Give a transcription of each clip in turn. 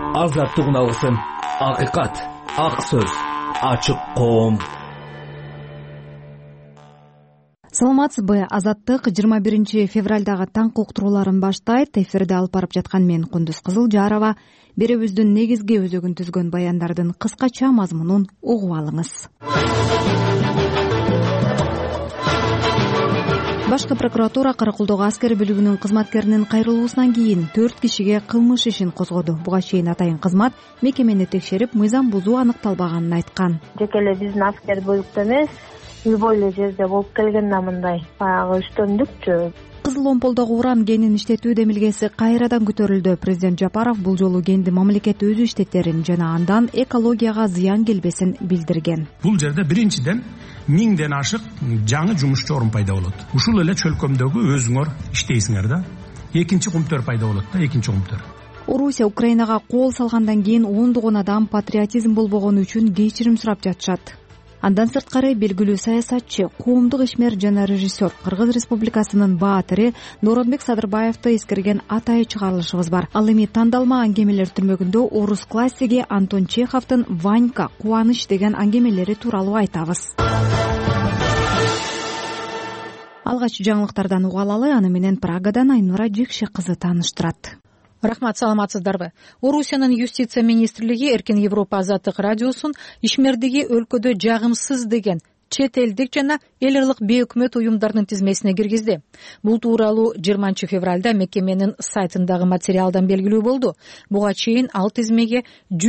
азаттык унагысын, акыйкат, ак сөз, ачык коом. Саламатсызбы? Азаттык 21 февралдагы таң уктурууларын баштайт. Эфирде алып барып жаткан мен Кундуз Кызылжарова. Беребиздин негизги өзөгүн түзгөн баяндардын кыскача мазмунун угуп алыңыз. Башкы прокуратура Каракулдогу аскер бөлүгүнүн кызматкеринин кайрылуусунан кийин 4 кишиге кылмыш ишин козгоду. Буга чейин атайын кызмат мекемени текшерип, мыйзам бузуу аныкталбаганын айткан. Жеке эле биздин аскер бөлүктө эмес, любой эле жерде болуп келген да мындай баягы үстөмдүкчү. Кызыл омполдогу уран генин иштетүү демилгеси кайрадан көтөрүлдү. Президент Жапаров бул жолу генди мамлекет өзү иштеттерин жана андан экологияга зыян келбесин билдирген. Бул жерде биринчиден 1000ден ашык жаңы жумушчу орун пайда болот. Ушул эле чөлкөмдөгү өзүңөр иштейсиңер да. Экинчи кумтөр пайда болот да, экинчи кумтөр. Орусия Украинага кол салгандан кийин ондогон адам патриотизм болбогону үчүн кечирим сурап жатышат. Андан сырткары белгилүү саясатчы, коомдук ишмер жана режиссер, Кыргыз Республикасынын баатыры Нооронбек Садырбаевди эскерген атайы чыгарылышыбыз бар. Ал эми тандалма аңгемелер түрмөгүндө орус классиги Антон Чеховдун «Ванька, кубаныч» деген аңгемелери тууралуу айтабыз. Алгач жаңылыктардан угуп алалы, аны менен Прагадан Айнура Жекше кызы тааныштырат. Рахмат, саламатсыздарбы? Орусиянын юстиция министрлиги Эркин Европа азаттык радиосун ишмердиги өлкөдө жагымсыз деген чет элдик жана эл аралык бейөкмөт уюмдардын тизмесине киргизди. Бул тууралуу 20 февралда мекеменин сайтындагы материалдан белгилүү болду. Буга чейин ал тизмеге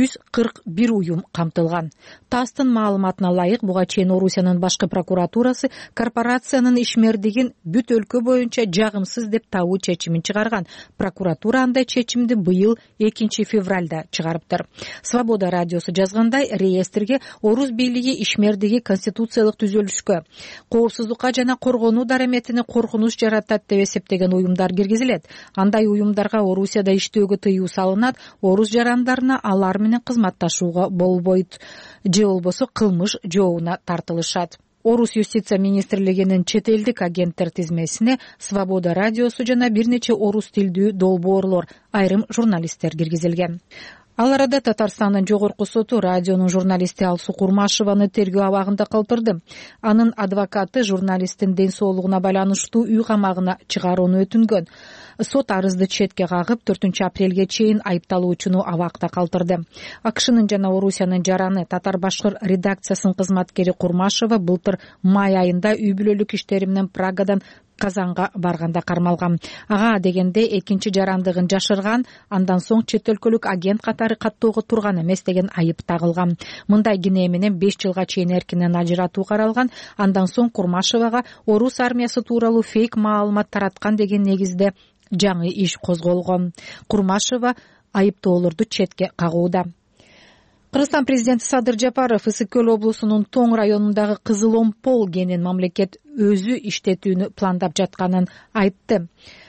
141 уюм камтылган. ТАССтын маалыматына ылайык, буга чейин Орусиянын башкы прокуратурасы корпорациянын ишмердигин бүт өлкө боюнча жагымсыз деп табуу чечимин чыгарган. Прокуратура андай чечимди быйыл 2 февралда чыгарыптыр. Свобода радиосу жазгандай, реестрге орус бийлиги ишмердиги конституциялык түзөлүшкө, коопсуздукка жана коргонуу дараметине коркунуч жаратат деп эсептеген уюмдар киргизилет. Андай уюмдарга Орусияда иштөөгө тыюу салынат, орус жарандарына алар менен кызматташууга болбойт, же болбосо кылмыш жообуна тартылышат. Орус юстиция министрлигинин чет элдик агенттер тизмесине Свобода радиосу жана бир нече орус тилдүү долбоорлор, айрым журналисттер киргизилген. Ал арада Татарстандын жогорку соту радионун журналисти Алсу Курмашеваны тергөө абагында калтырды. Анын адвокаты журналисттин ден соолугуна байланыштуу үй камагына чыгарууну өтүнгөн. Сот арызды четке кагып 4 апрелге чейин айыпталуучуну абакта калтырды. АКШнын жана Орусиянын жараны Татар-Башкыр редакциясынын кызматкери Курмашева былтыр май айында үй бүлөлүк иштери менен Прагадан Казанга барганда кармалган. Ага дегенде экинчи жарандыгын жашырган, андан соң чет өлкөлүк агент катары каттоого турган эмес деген айып тагылган. Мындай кине менен 5 жылга чейин эркинен ажыратуу каралган. Андан соң Курмашевага орус армиясы тууралуу фейк маалымат тараткан деген негизде жаңы иш козголгон. Курмашева айыптоолорду четке кагууда. Кыргызстан президенти Садыр Жапаров Ысык-Көл облусунун Тоң районундагы Кызыл Омпол генин мамлекет өзү иштетүүнү пландап жатканын айтты.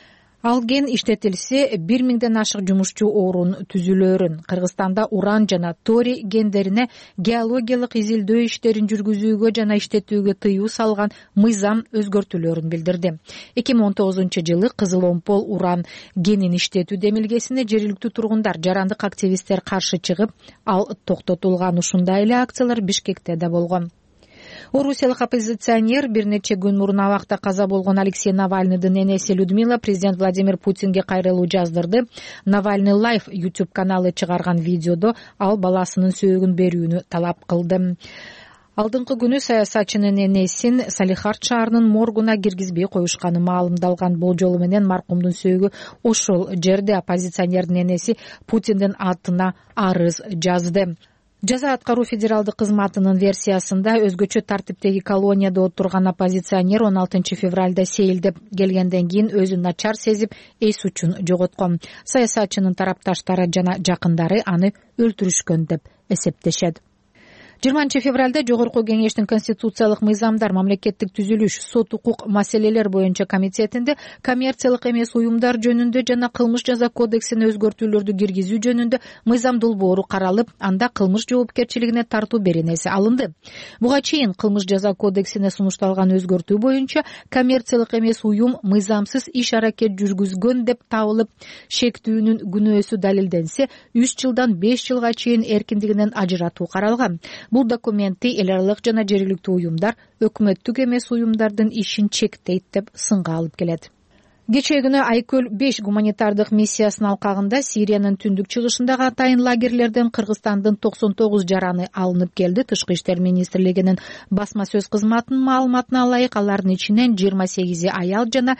Ал ген иштетилсе 1000ден ашык жумушчу орун түзүлөрүн, Кыргызстанда уран жана тори гендерине геологиялык изилдөө иштерин жүргүзүүгө жана иштетүүгө тыюу салган мыйзам өзгөртүүлөрүн билдирди. 2019-жылы Кызыл Омпол уран генин иштетүү демилгесине жергиликтүү тургундар, жарандык активисттер каршы чыгып, ал токтотулган. Ушундай эле акциялар Бишкекте да болгон. Орусиялык оппозиционер бир нече күн мурун абакта каза болгон Алексей Навальныйдын энеси Людмила президент Владимир Путинге кайрылуу жаздырды. Навальный Live YouTube каналы чыгарган видеодо ал баласынын сөөгүн берүүнү талап кылды. Алдыңкы күнү саясатчынын энесин Салихард шаарынын моргуна киргизбей коюшканы маалымдалган. Болжолу менен маркумдун сөөгү ошол жерде. Оппозиционердин энеси Путиндин атына арыз жазды. Жаза аткаруу федералдык кызматынын версиясында өзгөчө тартиптеги колонияда отурган оппозиционер 16 февралда сейилдеп келгенден кийин өзүн начар сезип, эс учун жоготкон. Саясатчынын тарапташтары жана жакындары аны өлтүрүшкөн деп эсептешет. 20 февралда Жогорку Кеңештин Конституциялык мыйзамдар, мамлекеттик түзүлүш, сот укук маселелер боюнча комитетинде коммерциялык эмес уюмдар жөнүндө жана кылмыш жаза кодексине өзгөртүүлөрдү киргизүү жөнүндө мыйзам долбоору каралып, анда кылмыш жоопкерчилигине тартуу беренеси алынды. Буга чейин кылмыш жаза кодексине сунушталган өзгөртүү боюнча коммерциялык эмес уюм мыйзамсыз иш аракет жүргүзгөн деп табылып, шектүүнүн күнөөсү далилденсе, 3 жылдан 5 жылга чейин эркиндигинен ажыратуу каралган. Бул документти эл аралык жана жергиликтүү уюмдар өкмөттүк эмес уюмдардын ишин чектейт деп сынга алып келет. Кечээ күнү Айкөл 5 гуманитардык миссиясынын алкагында Сириянын түндүк чыгышындагы атайын лагерлерден Кыргызстандын 99 жараны алынып келди. Тышкы иштер министрлигинин басма сөз кызматынын маалыматына ылайык, алардын ичинен 28 аял жана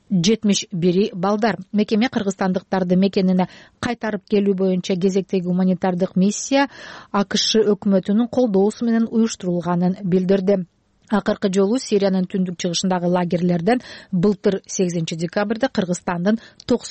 71 балдар. Мекеме кыргызстандыктарды мекенине кайтарып келүү боюнча кезектеги гуманитардык миссия АКШ өкмөтүнүн колдоосу менен уюштурулганын билдирди. Акыркы жолу Сириянын түндүк чыгышындагы лагерлерден былтыр 8 декабрда Кыргызстандын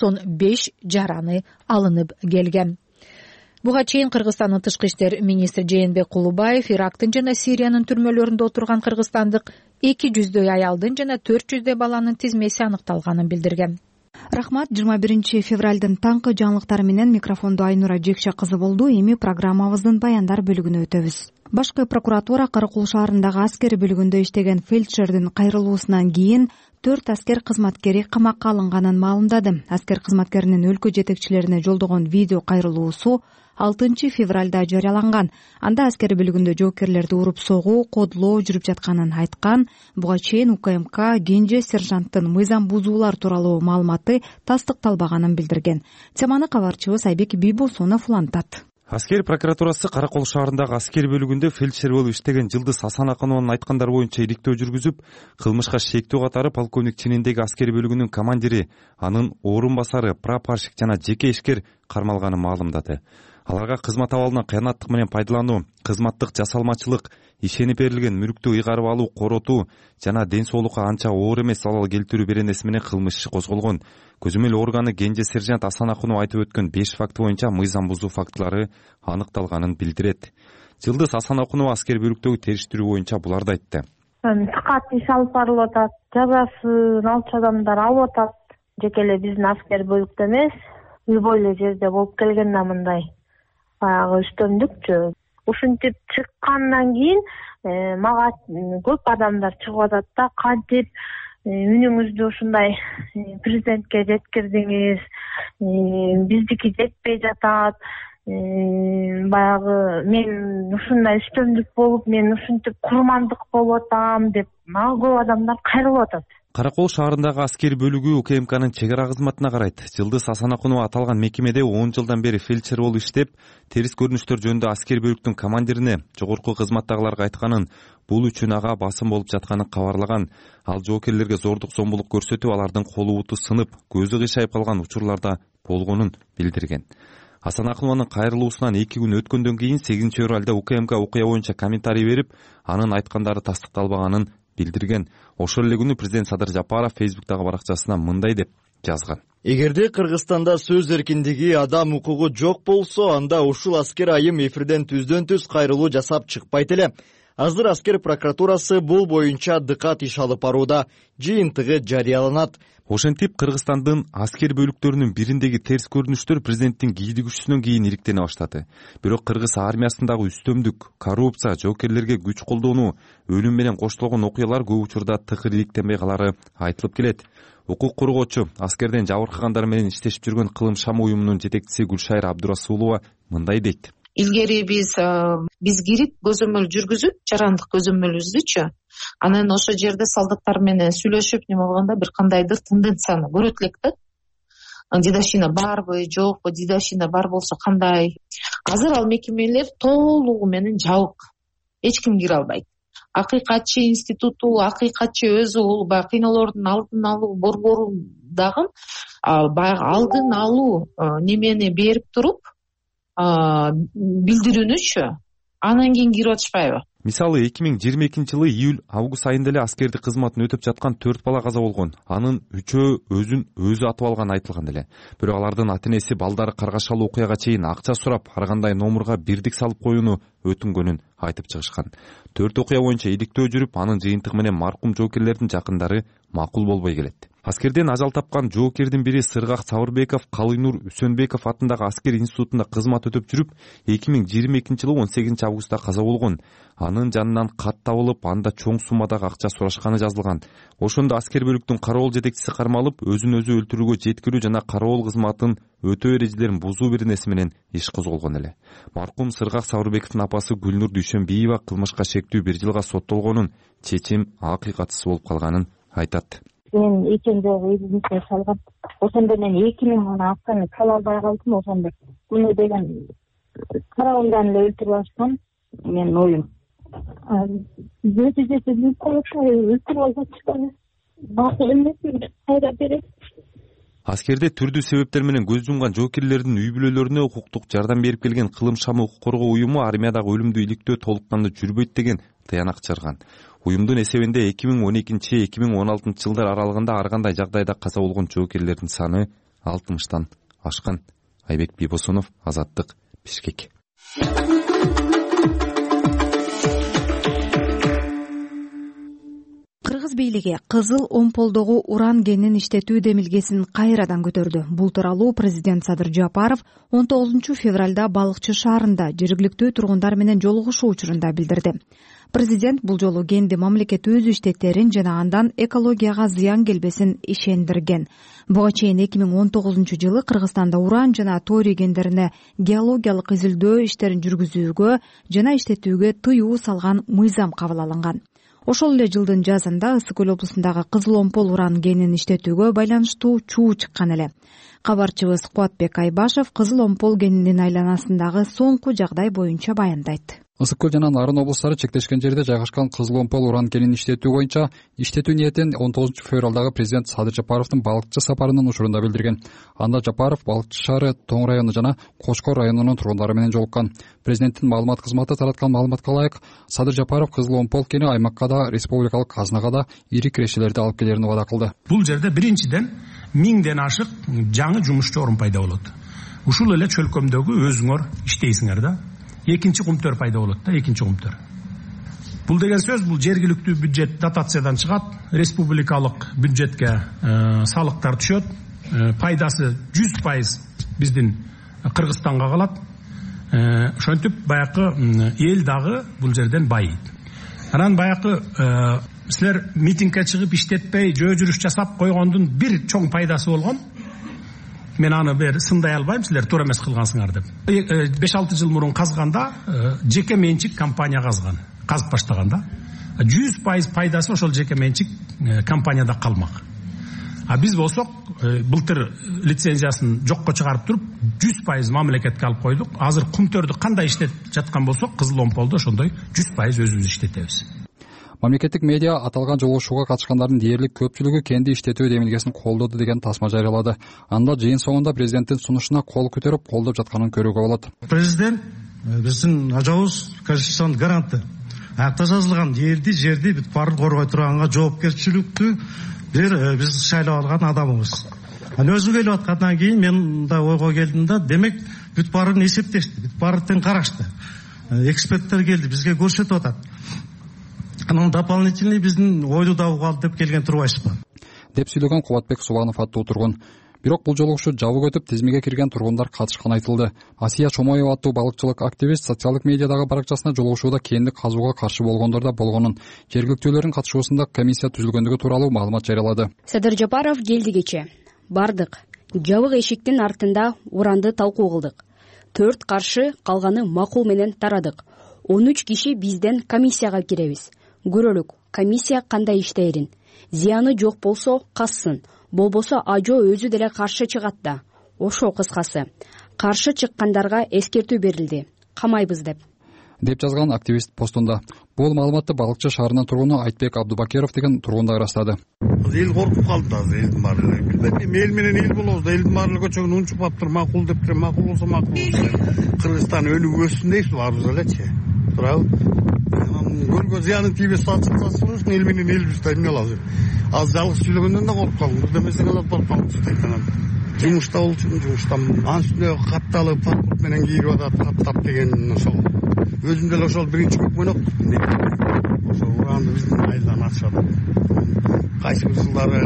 95 жараны алынып келген. Буга чейин Кыргызстандын тышкы иштер министри Жээнбек Кулубаев Ирактын жана Сириянын түрмөлөрүндө отурган кыргызстандык 200 аялдын жана 400 баланын тизмеси аныкталганын билдирген. Рахмат. 21 февралдын таңкы жаңылыктары менен микрофондо Айнура Жекше кызы болду. Эми программабыздын баяндар бөлүгүнө өтөбүз. Башкы прокуратура Каракул шаарындагы аскер бөлүгүндө иштеген фельдшердин кайрылуусунан кийин 4 аскер кызматкери камакка алынганын маалымдады. Аскер кызматкеринин өлкө жетекчилерине жолдогон видео кайрылуусу 6 февралда жарыяланган. Анда аскер бөлүгүндө жоокерлерди уруп согуу, кодлоо жүрүп жатканын айткан. Буга чейин УКМК кенже сержанттын мыйзам бузуулар тууралуу маалыматы тастыкталбаганын билдирген. Теманы кабарчыбыз Айбек Бийбосунов улантат. Аскер прокуратурасы Каракол шаарындагы аскер бөлүгүндө фельдшер болуп иштеген Жылдыз Асанакынованын айткандары боюнча ириктөө жүргүзүп, кылмышка шектүү катары полковник чининдеги аскер бөлүгүнүн командири, анын орун басары, прапорщик жана жеке ишкер кармалганын маалымдады. Аларга кызмат абалынан кыянаттык менен пайдалануу, кызматтык жасалмачылык, ишенип берилген мүлктү ыйгарып алуу, коротуу жана ден соолукка анча оор эмес залал келтирүү беренеси менен кылмыш иши козголгон. Көзөмөл органы кенже сержант Асанакынова айтып өткөн 5 факты боюнча мыйзам бузуу фактылары аныкталганын билдирет. Жылдыз Асанакынова аскер бөлүктөгү териштирүү боюнча буларды айтты. Тыкат иш алып барылып атат, жазасын алчу адамдар алып атат. Жеке эле биздин аскер бөлүктө эмес, любой эле жерде болуп келген да мындай баягы үстөмдүкчү. Ушинтип чыккандан кийин мага көп адамдар чыгып атат да, кантип үнүңүздү ушундай президентке жеткирдиңиз, биздики жетпей жатат, баягы мен ушундай үстөмдүк болуп, мен ушинтип курмандык болуп атам деп мага көп адамдар кайрылып атат. Каракол шаарындагы аскер бөлүгү УКМКнын чек ара кызматына карайт. Жылдыз Асанакынова аталган мекемеде 10 жылдан бери фельдшер болуп иштеп, терис көрүнүштөр жөнүндө аскер бөлүктүн командирине, жогорку кызматтагыларга айтканын, бул үчүн ага басым болуп жатканын кабарлаган. Ал жоокерлерге зордук зомбулук көрсөтүп, алардын колу буту сынып, көзү кыйшайып калган учурларда болгонун билдирген. Асанакынованын кайрылуусунан 2 күн өткөндөн кийин 8 февралда УКМК окуя боюнча комментарий берип, анын айткандары тастыкталбаганын билдирген. Ошол эле күнү президент Садыр Жапаров Фейсбуктагы баракчасына мындай деп жазган. Эгерде Кыргызстанда сөз эркиндиги, адам укугу жок болсо, анда ушул аскер айым эфирден түздөн-түз кайрылуу жасап чыкпайт эле. Азыр аскер прокуратурасы бул боюнча дыкат иш алып барууда, жыйынтыгы жарыяланат. Ошентип Кыргызстандын аскер бөлүктөрүнүн бириндеги терс көрүнүштөр президенттин кийдигүүсүнөн кийин ириктене баштады. Бирок Кыргыз армиясындагы үстөмдүк, коррупция, жоокерлерге күч колдонуу, өлүм менен коштолгон окуялар көп учурда тыкыр ириктенбей калары айтылып келет. Укук коргоочу, аскерден жабыркагандар менен иштешип жүргөн Кылым Шам уюмунун жетекчиси Гүлшайыр Абдурасулова мындай дейт. Илгери биз кирип көзөмөл жүргүзүп, жарандык көзөмөлүбүздүчү, анан ошол жерде солдаттар менен сүйлөшүп, неме болгондо бир кандайдыр тенденцияны көрөт элек да. Дедовщина барбы, жокпу, дедовщина бар болсо кандай. Азыр ал мекемелер толугу менен жабык. Эч ким кире албайт. Акыйкатчы институту, акыйкатчы өзү баягы кыйноолордун алдын алуу борбору дагы баягы алдын алуу немени берип туруп билдирүүнүчү анан кийин кирип атышпайбы? мисалы 2022 июль август айында эле аскердик кызматын өтөп жаткан 4 бала каза болгон. Анын 3-өө өзү атып алганы айтылган эле. Бирок алардын ата энеси балдары каргашалуу окуяга чейин акча сурап, ар кандай номурга бирдик салып коюуну өтүнгөнүн айтып чыгышкан. 4 окуя боюнча иликтөө жүрүп, анын жыйынтыгы менен маркум жоокерлердин жакындары макул болбой келет. Аскерден ажал тапкан жоокердин бири Сыргак Сабырбеков Калыйнур Үсөнбеков атындагы аскер институтунда кызмат өтөп жүрүп, 2022 18 августта каза болгон. Анын жанынан кат табылып, анда чоң суммадагы акча сурашканы жазылган. Ошондо аскер бөлүктүн кароол жетекчиси кармалып, өзүн өзү өлтүрүүгө жеткирүү жана кароол кызматын өтөө эрежелерин бузуу беренеси менен иш козголгон эле. Маркум Сыргак Сабырбековдун апасы Гүлнур Дүйшөнбиева кылмышка шектүү 1 жылга соттолгонун, чечим акыйкатсыз болуп калганын айтат. Мен экен жолу өзүмө салгам. Ошондо мен 2000 мына акчаны сала албай калдым. Ошондо муну деген карабандан эле өлтүрүп алышкан. Мен оюм. Нетижеде өлтүрүп алышкан. Макул эмес, кайра берет. Аскерде түрдүү себептер менен көз жумган жоокерлердин үй бүлөлөрүнө укуктук жардам берип келген Кылым шамы укук коргоо уюму армиядагы өлүмдү иликтөө толук кандуу жүрбөйт деген тыянак чыгарган. Уюмдун эсебинде 2012-2016 жылдар аралыгында ар кандай жагдайда каза болгон жоокерлердин саны 60тан ашкан. Айбек Бибосунов, Азаттык, Бишкек. Кыргыз бийлиги кызыл омполдогу уран кенин иштетүү демилгесин кайрадан көтөрдү. Бул тууралуу президент Садыр Жапаров 19 февралда Балыкчы шаарында жергиликтүү тургундар менен жолугушуу учурунда билдирди. Президент бул жолу кенди мамлекет өз иштеттерин жана андан экологияга зыян келбесин ишендирген. Буга чейин 2019 жылы Кыргызстанда уран жана торий кендерине геологиялык изилдөө иштерин жүргүзүүгө жана иштетүүгө тыюу салган мыйзам кабыл алынган. Ошол эле жылдын жазында Ысык көл облусундагы Кызыл омпол уран кенин иштетүүгө байланыштуу чуу чыккан эле. Кабарчыбыз Кубатбек Айбашев Кызыл омпол кенинин айланасындагы соңку жагдай боюнча баяндайт. Ысык көл жана Нарын облустары чектешкен жерде жайгашкан Кызыл омпол уран кенин иштетүү боюнча иштетүү ниетин 19 февралдагы президент Садыр Жапаровдун Балыкчы сапарынын учурунда билдирген. Анда Жапаров Балыкчы шаары, Тоң району жана Кочкор районунун тургундары менен жолуккан. Президенттин маалымат кызматы тараткан маалыматка ылайык, Садыр Жапаров Кызыл омпол кени аймакка да, республикалык казынага да ири кирешелерди алып келерин убада кылды. Бул жерде биринчиден 1000ден ашык жаңы жумушчу орун пайда болот. Ушул эле чөлкөмдөгү өзүңөр иштейсиңер да. Экинчи кумтөр пайда болот да, экинчи кумтөр. Бул деген сөз, бул жергиликтүү бюджет дотациядан чыгат, республикалык бюджетке салыктар түшөт, пайдасы 100% биздин Кыргызстанга калат. Ошентип баякы эл дагы бул жерден байыйт. Анан баякы силер митингге чыгып иштетпей, жөө жүрүш жасап койгондун бир чоң пайдасы болгон. Мен аны бер сындай албайм, силер туура эмес кылгансыңар деп. 5-6 жыл мурун казганда жеке менчик компания казган, казып баштаганда 100% пайдасы ошол жеке менчик компанияда калмак. А биз болсок былтыр лицензиясын жокко чыгарып туруп 100% мамлекетке алып койдук. Азыр кумтөрдү кандай иштетип жаткан болсок, Кызыл омполду ошондой 100% өзүбүз иштетебиз. Мамлекеттик медиа аталган жолугушууга катышкандардын дээрлик көпчүлүгү кенди иштетүү демилгесин колдоду деген тасма жарыялады. Анда жыйын соңунда президенттин сунушуна кол көтөрүп колдоп жатканын көрүүгө болот. Президент биздин ажабыз конституциянын гаранты. Акта жазылган жерди бүт баарын коргой турганга жоопкерчиликтүү биз шайлап алган адамыбыз. Өзүм келип аткандан кийин мен да ойго келдим да, демек бүт баарын эсептешти, бүт баарын тең карашты. Эксперттер келди, бизге көрсөтүп атат. Анан дополнительный биздин ойду да угалды деп келген турбайсызбы? Деп сүйлөгөн Кубатбек Субанов аттуу тургун. Бирок бул жолугушуу жабык өтүп, тизмеге кирген тургундар катышканы айтылды. Асия Чомоева аттуу балыкчылык активист социалдык медиадагы баракчасына жолугушууда кенди казууга каршы болгондор да болгонун, жергиликтүүлөрдүн катышуусунда комиссия түзүлгөндүгү тууралуу маалымат жарыялады. Садыр Жапаров келди кече. Бардык. Жабык эшиктин артында уранды талкуу кылдык. 4 каршы, калганы макул менен тарадык. 13 киши бизден комиссияга киребиз. Көрөлүк, комиссия кандай иштээрин. Зыяны жок болсо кассын, болбосо ажо өзү деле каршы чыгат да. Ошо кыскасы. Каршы чыккандарга эскертүү берилди. Камайбыз деп жазган активист постунда. Бул маалыматты Балыкчы шаарынын тургуну Айтбек Абдубакиров деген тургун да ырастады. Эл коркуп калды азыр, элдин баары. Эл менен эл болобуз, элдин баары көчөгүн унчуп аптыр, макул деп тур, макул болсо макул болсо. Кыргызстан өнүгүп өссүн дейсиз, баарыбыз элечи. Туурабы? көлгө зыянын тийбес сатышын эл менен элбизди эмне кылабыз. Азыр жалгыз сүйлөгөндөн да коркуп калдым. Бирдемесине кылып барып калдым. Жумушта болчумун, жумуштамын. Анын үстүнө капталы паспорт менен кийип атат, таптап деген ошол. Өзүм деле ошол биринчи көкмөнөк. Ошол уранды биздин айылдан атышат. Кайсы бир жылдары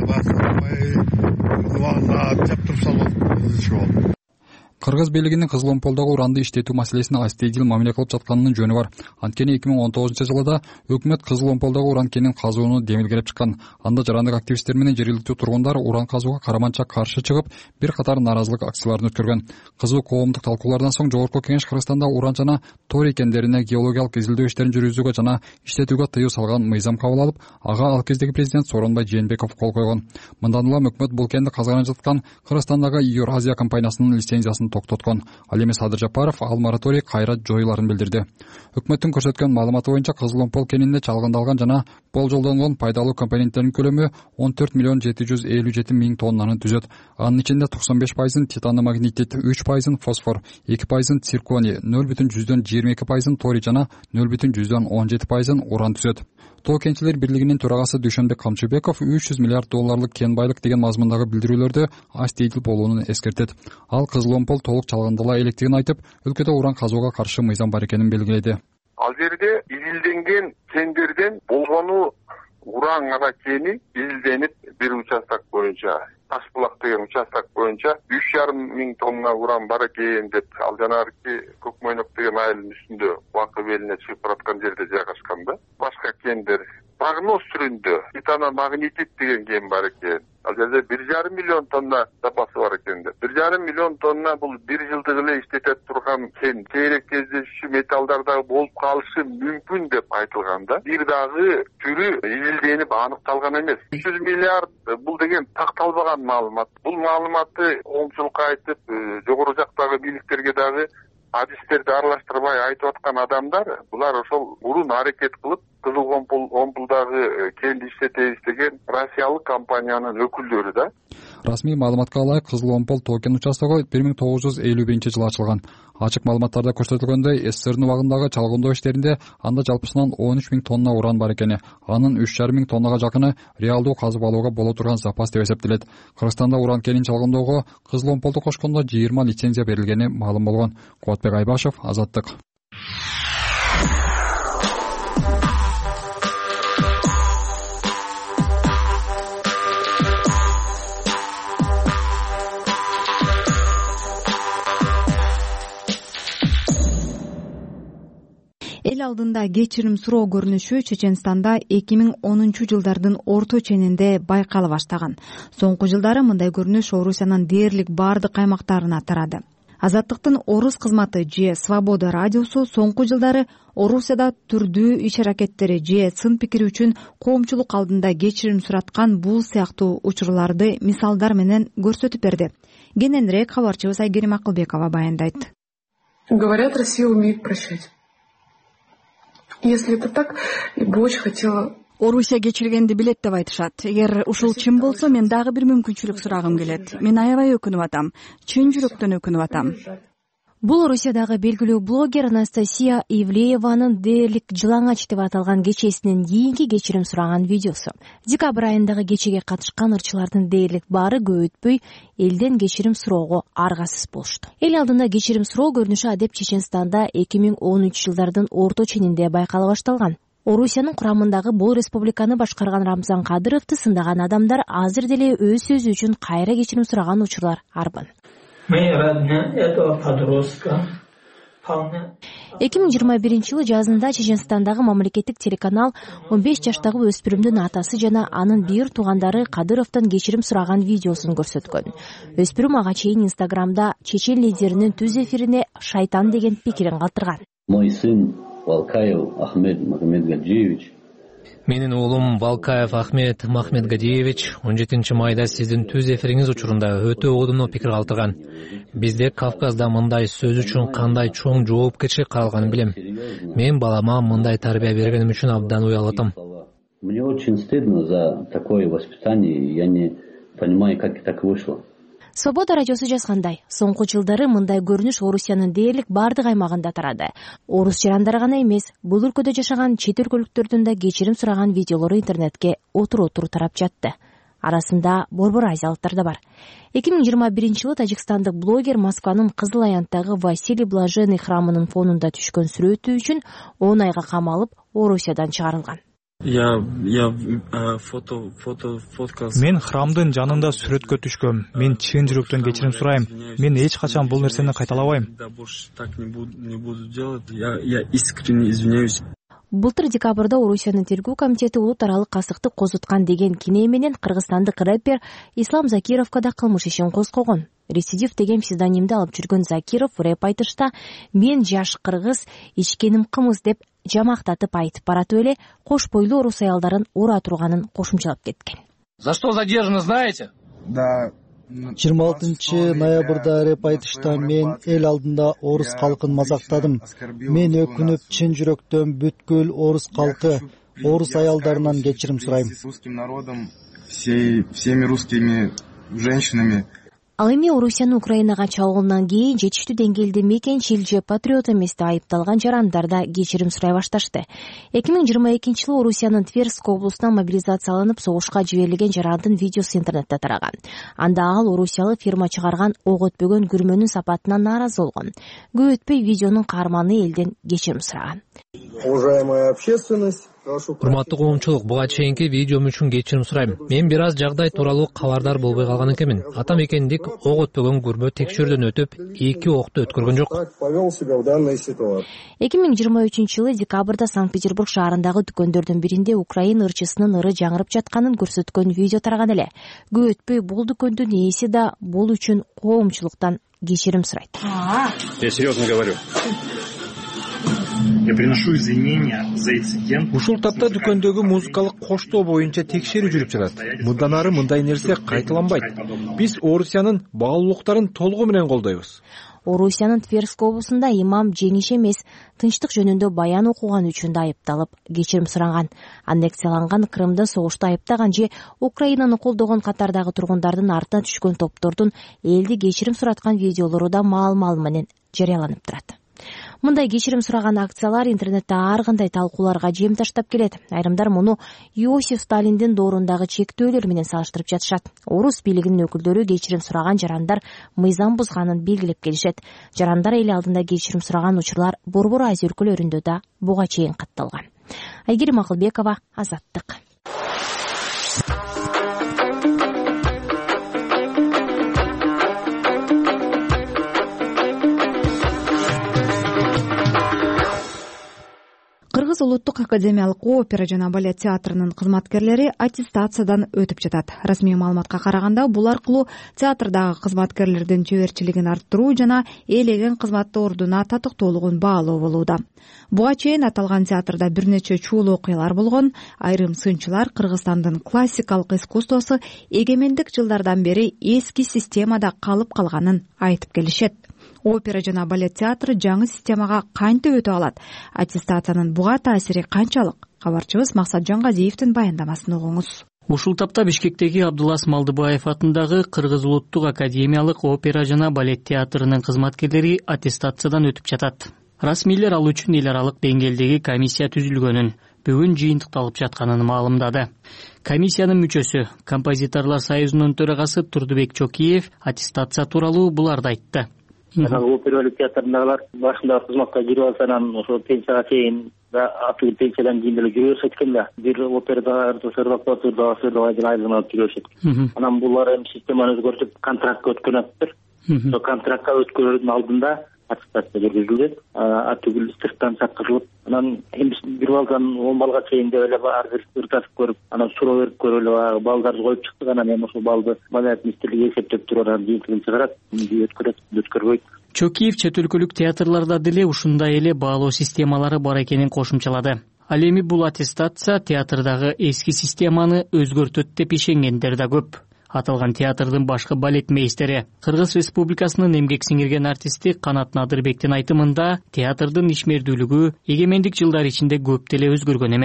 убагында жаптырып салып Кыргыз бийлигинин Кызыл Омполдогу уранды иштетүү маселесине астейдил мамиле кылып жатканынын жөнү бар. Анткени 2019-жылы өкмөт Кызыл Омполдогу уран кенин казууну демилгелеп чыккан. Анда жарандык активисттер менен жергиликтүү тургундар уран казууга караманча каршы чыгып, бир катар нааразылык акцияларын өткөргөн. Кызуу коомдук талкуулардан соң Жогорку Кеңеш Кыргызстанда уран жана тори кендерине геологиялык изилдөө иштерин жүргүзүүгө жана иштетүүгө тыюу салган мыйзам кабыл алып, ага ал кездеги президент Сооронбай Жээнбеков кол койгон. Мындан улам өкмөт бул кенди казганып жаткан Кыргызстандагы Евразия компаниясынын лицензиясын токтоткон. Ал эми Садыр Жапаров ал мораторий кайра жоюларын билдирди. Өкмөттүн көрсөткөн маалыматы боюнча Кызыл Омпол кенине чалгындалган жана болжолдонгон пайдалуу компоненттердин көлөмү 14,757,000 тоннаны түзөт. Анын ичинде 95% титаномагнетит, 3% фосфор, 2% цирконий, 0,22% тори жана 0,17% уран түзөт. Тоо кенчилер бирлигинин төрагасы Дүйшөнбек Камчыбеков 300 миллиард долларлык кен байлык деген мазмундагы билдирүүлөрдө астейдил болуунун эскертет. Ал Кызыл Омпол толук чалгындала электигин айтып, өлкөдө уран казууга каршы мыйзам бар экенин белгиледи. Ал жерде изилденген кендерден болгону уран ага кени изилденип бир участок боюнча, Ташбулак деген участок боюнча 3,5 тонна уран бар экен деп, ал жанагы Көкмөйнөк деген айылдын үстүндө Бакы белине чыгып бараткан жерде жайгашкан да. Башка кендер прогноз түрүндө титаномагнетит деген кен бар экен. Ал жерде 1,5 миллион тонна запасы бар экен деп. 1,5 миллион тонна бул бир жылдык эле иштете турган кен. Кейрек кездешүү металлдар дагы болуп калышы мүмкүн деп айтылган да. Бир дагы түрү изилденип аныкталган эмес. 300 миллиард бул деген такталбаган маалымат. Бул маалыматты коомчулукка айтып, жогору жактагы бийликтерге дагы адистерди аралаштырбай айтып аткан адамдар, булар ошол мурун аракет кылып Кызыл Омполдагы кенди иштетебиз деген Россиялык компаниянын өкүлдөрү да. Расмий маалыматка ылайык Кызыл Омпол тоо кен участогу 1951-жылы ачылган. Ачык маалыматтарда көрсөтүлгөндөй, СССРдин убагындагы чалгындоо иштеринде анда жалпысынан 13,000 тонна уран бар экени, анын 3,5 тоннага жакыны реалдуу казып алууга боло турган запас деп эсептелет. Кыргызстанда уран кенин чалгындоого Кызыл Омполду кошкондо 20 лицензия берилгени маалым болгон. Кубатбек Айбашев, Азаттык. Эл алдында кечирим суроо көрүнүшү Чеченстанда 2010-жылдардын орто ченинде байкала баштаган. Соңку жылдары мындай көрүнүш Орусиянын дээрлик бардык аймактарына тарады. Азаттыктын Орус кызматы же Свобода радиосу соңку жылдары Орусияда түрдүү иш-аракеттери же сын пикири үчүн коомчулук алдында кечирим сураткан бул сыяктуу учурларды мисалдар менен көрсөтүп берди. Кененирээк кабарчыбыз Айгерим Акылбекова баяндайт. Говорят, Россия умеет прощать. Если это так, я бы очень хотела... Орусия кечиргенди билет деп айтышат. Эгер ушул чын болсо, мен дагы бир мүмкүнчүлүк сурагым келет. Мен аябай өкүнүп атам. Чын жүрөктөн өкүнүп атам. Бул Орусиядагы белгилүү блогер Анастасия Ивлееванын дээрлик жылаңач деп аталган кечесинен кийинки кечирим сураган видеосу. Декабрь айындагы кечеге катышкан ырчылардын дээрлик баары көп өтпөй элден кечирим суроого аргасыз болушту. Эл алдында кечирим суроо көрүнүшү адеп Чеченстанда 2013-жылдардын орто ченинде байкала башталган. Орусиянын курамындагы бул республиканы башкарган Рамзан Кадыровду сындаган адамдар азыр деле өз сөзү үчүн кайра кечирим сураган учурлар арбын. 2021-жылы жазында Чеченстандагы мамлекеттик телеканал 15 жаштагы өспүрүмдүн атасы жана анын бир туугандары Кадыровдон кечирим сураган видеосун көрсөткөн. Өспүрүм ага чейин Инстаграмда чечен лидеринин түз эфирине шайтан деген пикирин калтырган. Мой сын Валкаев Ахмед Махмедгаджиевич. Менин уулум Валкаев Ахмед Махмедгаджиевич 17 майда сиздин түз эфириңиз учурунда өтө оодунуу пикир калтырган. Бизде Кавказда мындай сөз үчүн кандай чоң жоопкерчилик каралганын билем. Мен балама мындай тарбия бергеним үчүн абдан уялатам. Мне очень стыдно за такое воспитание, я не понимаю, как так вышло. Свобода радиосу жазгандай, соңку жылдары мындай көрүнүш Орусиянын дээрлик бардык аймагында тарады. Орус жарандары гана эмес, бул өлкөдө жашаган чет өлкөлүктөрдүн да кечирим сураган видеолору интернетке отур тарап жатты. Арасында борбор азиялыктар да бар. 2021-жылы тажикстандык блогер Москванын Кызыл Аянттагы Василий Блаженный храмынын фонунда түшкөн сүрөтү үчүн 10 айга камалып, Орусиядан чыгарылган. Мен храмдын жанында сүрөткө түшкөм. Мен чын жүрөктөн кечирим сурайм. Мен эч качан бул нерсени кайталабайм. Я искренне извиняюсь. Былтыр декабрда Орусиянын тергөө комитети улут аралык касыктык козуткан деген кине менен кыргызстандык рэпер Ислам Закировго да кылмыш ишин козгогон. Рецидив деген псевдонимди алып жүргөн Закиров рэп айтышта мен жаш кыргыз ичкеним кымыз деп жамактатып айтып баратып эле кош бойлуу орус аялдарын ура турганын кошумчалап кеткен. За что задержаны, знаете? Да. 26 ноябрда рэп айтышта мен эл алдында орус калкын мазактадым. Мен өкүнүп чын жүрөктөн бүткүл орус калкы, орус аялдарынан кечирим сурайм. Всеми русскими женщинами. Ал эми Орусиянын Украинага чабуулунан кийин жетиштүү деңгээлде мекенчил же патриот эмес деп айыпталган жарандар да кечирим сурай башташты. 2022-жылы Орусиянын Тверск облусунан мобилизацияланып согушка жиберилген жарандын видеосу интернетте тараган. Анда ал орусиялык фирма чыгарган ок өтпөгөн күрмөнүн сапатынан нааразы болгон. Көп өтпөй видеонун каарманы элден кечирим сураган. Уважаемая общественность, Урматтуу коомчулук, буга чейинки видеом үчүн кечирим сурайм. Мен бир аз жагдай тууралуу кабардар болбой калган экенмин. Атам экендик ок өтпөгөн күрмө текшерүүдөн өтүп, 2 окту өткөргөн жок. 2023-жылы декабрда Санкт-Петербург шаарындагы дүкөндөрдүн биринде Украина ырчысынын ыры жаңырып жатканын көрсөткөн видео тараган эле. Көп өтпөй бул дүкөндүн ээси да бул үчүн коомчулуктан кечирим сурайт. Я серьезно говорю. Я приношу извинения за инцидент. Ушул тапта дүкөндөгү музыкалык коштоо боюнча текшерүү жүрүп жатат. Мындан ары мындай нерсе кайталанбайт. Биз Орусиянын баалуулуктарын толугу менен колдойбуз. Орусиянын Тверск облусунда имам жеңиш эмес, тынчтык жөнүндө баян окуган үчүн да айыпталып, кечирим сураган. Аннексияланган Крымды согушта айыптаган же Украинаны колдогон катардагы тургундардын артына түшкөн топтордун элди кечирим сураткан видеолору да маал-маал менен жарыяланып турат. Мындай кечирим сураган акциялар интернетте ар кандай талкууларга жем таштап келет. Айрымдар муну Иосиф Сталиндин доорундагы чектөөлөр менен салыштырып жатышат. Орус бийлигинин өкүлдөрү кечирим сураган жарандар мыйзам бузганын белгилеп келишет. Жарандар эл алдында кечирим сураган учурлар Борбор Азия өлкөлөрүндө да буга чейин катталган. Айгерим Акылбекова, Азаттык. Кыргыз улуттук академиялык опера жана балет театрынын кызматкерлери аттестациядан өтүп жатат. Расмий маалыматка караганда, бул аркылуу театрдагы кызматкерлердин жеберчилигин арттыруу жана ээлеген кызмат ордуна татыктуулугун баалоо болууда. Буга чейин аталган театрда бир нече чуулуу окуялар болгон. Айрым сынчылар Кыргызстандын классикалык искусствосу эгемендик жылдардан бери эски системада калып калганын айтып келишет. Опера жана балет театры жаңы системага кантип өтө алат? Аттестациянын буга таасири канчалык? Кабарчыбыз Максатжан Газиевдин баяндамасын угуңуз. Ушул тапта Бишкектеги Абдулас Малдыбаев атындагы Кыргыз улуттук академиялык опера жана балет театрынын кызматкерлери аттестациядан өтүп жатат. Расмийлер ал үчүн эл аралык деңгээлдеги комиссия түзүлгөнүн, бүгүн жыйынтыкталып жатканын маалымдады. Комиссиянын мүчөсү, композиторлор союзунун төрагасы Турдубек Чокиев аттестация тууралуу буларды айтты. Опера театрындагылар башында кызматка кирип алса, анан ошо пенсияга чейин атуу пенсиядан кийин деле жүрө беришет экен да. Бир операда сырдап айылын алып жүрө беришет. Анан булар эми системаны өзгөртүп контрактка өткөнөттүр. Ошо контрактка өткөрүүнүн алдында аттестация жүргүзүлгөн. Түгүл сырттан чакырылып, анан бир балдан 10 балга чейин деп эле ар бир тартып көрүп, анан суроо берип көрүп эле балдарды коюп чыктык. Анан эми ошол балды Маданият министрлиги эсептеп туруп анан жыйынтыгын чыгарат, өткөрбөйт. Чокиев чет өлкөлүк театрларда деле ушундай эле баалоо системалары бар экенин кошумчалады. Ал эми бул аттестация театрдагы эски системаны өзгөртөт деп ишенгендер да көп. Аталган театрдын башкы балет мейстери, Кыргыз Республикасынын эмгек сиңирген артисти Канат Надырбектин айтымында, театрдын ишмердүүлүгү эгемендик жылдар ичинде көп деле өзгөргөн эмес.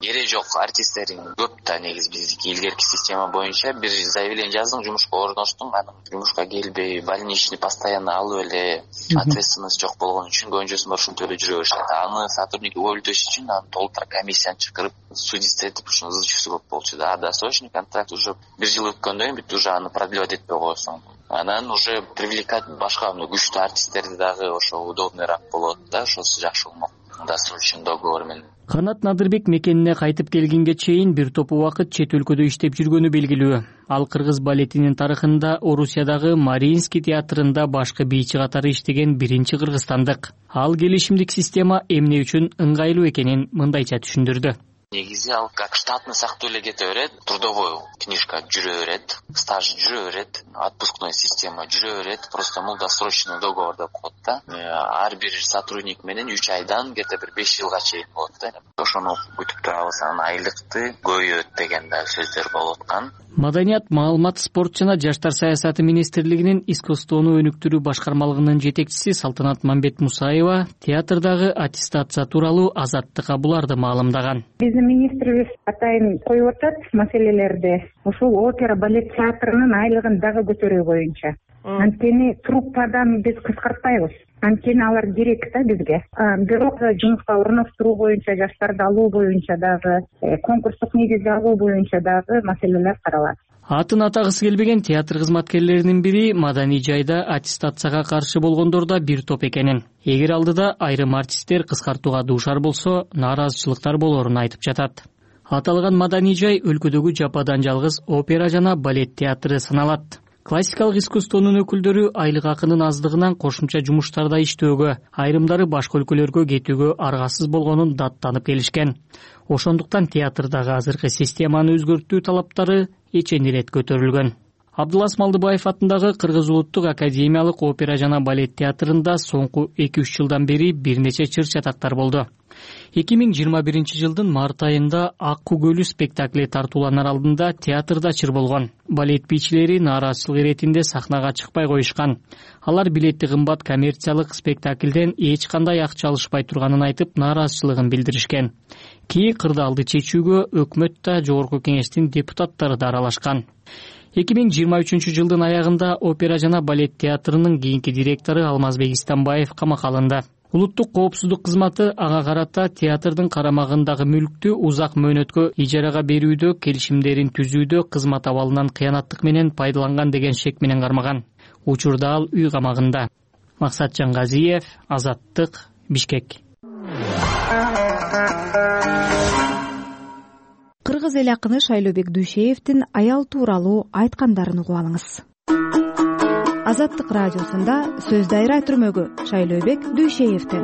кереги жок артисттериң көп да. Негизи биздики илгерки система боюнча бир заявление жаздың, жумушка орноштуң, анан жумушка келбей, больничный постоянно алып эле, ответственность жок болгон үчүн көбүнчөсү ушинтип эле жүрө баштады. Аны сотрудник өбөлтөш үчүн аны толтура комиссияны чакырып судиться этип ушунун ызычуусу көп болчу да. Досрочный контракт уже 1 жыл өткөндөн кийин бүт уже аны продлевать этпей койсоң, анан уже привлекать башка күчтүү артисттерди дагы ошо удобныйраак болот да. Ошосу жакшы болмок. Досрочный договор менен. Канат Надырбек мекенине кайтып келгенге чейин бир топ убакыт чет өлкөдө иштеп жүргөнү белгилүү. Ал кыргыз балетинин тарыхында Орусиядагы Мариинский театрында башкы бийчи катары иштеген биринчи кыргызстандык. Ал келишимдик система эмне үчүн ыңгайлуу экенин мындайча түшүндүрдү. Негизи ал как штатный сактуу эле кете берет, трудовой книжка жүрө берет, стаж жүрө берет, отпускной система жүрө берет, просто досрочный договор деп коет да. Ар бир сотрудник менен 3 айдан где-то бир 5 жылга чейин болот да. Ошону күтүп турабыз, анан айлыкты көбөйөт деген да сөздөр болуп аткан. Маданият, маалымат, спорт жана жаштар саясаты министрлигинин искусствону өнүктүрүү башкармалыгынын жетекчиси Салтанат Мамбет Мусаева театрдагы аттестация тууралуу Азаттыкка буларды маалымдаган. Биздин министрибиз атайын коюп атат маселелерди. Ушул опера балет театрынын айлыгын дагы көтөрүү боюнча. Анткени труппадан биз кыскартпайбыз. Анткени алар керек да бизге. Бирок жумушка орноштуруу боюнча, жаштарды алуу боюнча дагы, конкурстук негизде алуу боюнча дагы маселелер каралат. Атын атагысы келбеген театр кызматкерлеринин бири маданий жайда аттестацияга каршы болгондор да бир топ экенин, эгер алдыда айрым артисттер кыскартууга дуушар болсо, нааразычылыктар болорун айтып жатат. Аталган маданий жай өлкөдөгү жападан жалгыз опера жана балет театры саналат. Классикалык искусствонун өкүлдөрү айлык акынын аздыгынан кошумча жумуштарда иштөөгө, айрымдары башка өлкөлөргө кетүүгө аргасыз болгонун даттанып келишкен. Ошондуктан театрдагы азыркы системаны өзгөртүү талаптары эчен ирет көтөрүлгөн. Абдулас Малдыбаев атындагы Кыргыз улуттук академиялык опера жана балет театрында соңку 2-3 жылдан бери бир нече чыр-чатактар болду. 2021 жылдын март айында Акку көлү спектакли тартууланар алдында театрда чыр болгон. Балет бийчилери нааразычылык иретинде сахнага чыкпай коюшкан. Алар билетти кымбат коммерциялык спектакльден эч кандай акча алышпай турганын айтып, нааразычылыгын билдиришкен. Кээ кырдаалды чечүүгө өкмөт да, жогорку кеңештин депутаттары да аралашкан. 2023 жылдын аягында опера жана балет театрынын кийинки директору Алмазбек Истамбаев камакка алынды. Улуттук коопсуздук кызматы ага карата театрдын карамагындагы мүлктү узак мөөнөткө ижарага берүүдө, келишимдерин түзүүдө кызмат абалынан кыянаттык менен пайдаланган деген шек менен кармаган. Учурда ал үй камагында. Максатжан Газиев, Азаттык, Бишкек. Кыргыз эл акыны Шайлообек Дүйшеевдин аял тууралуу айткандарын угуп алыңыз. Азаттык радиосунда сөз дайра түрмөгү Шайлообек Дүйшеевдин.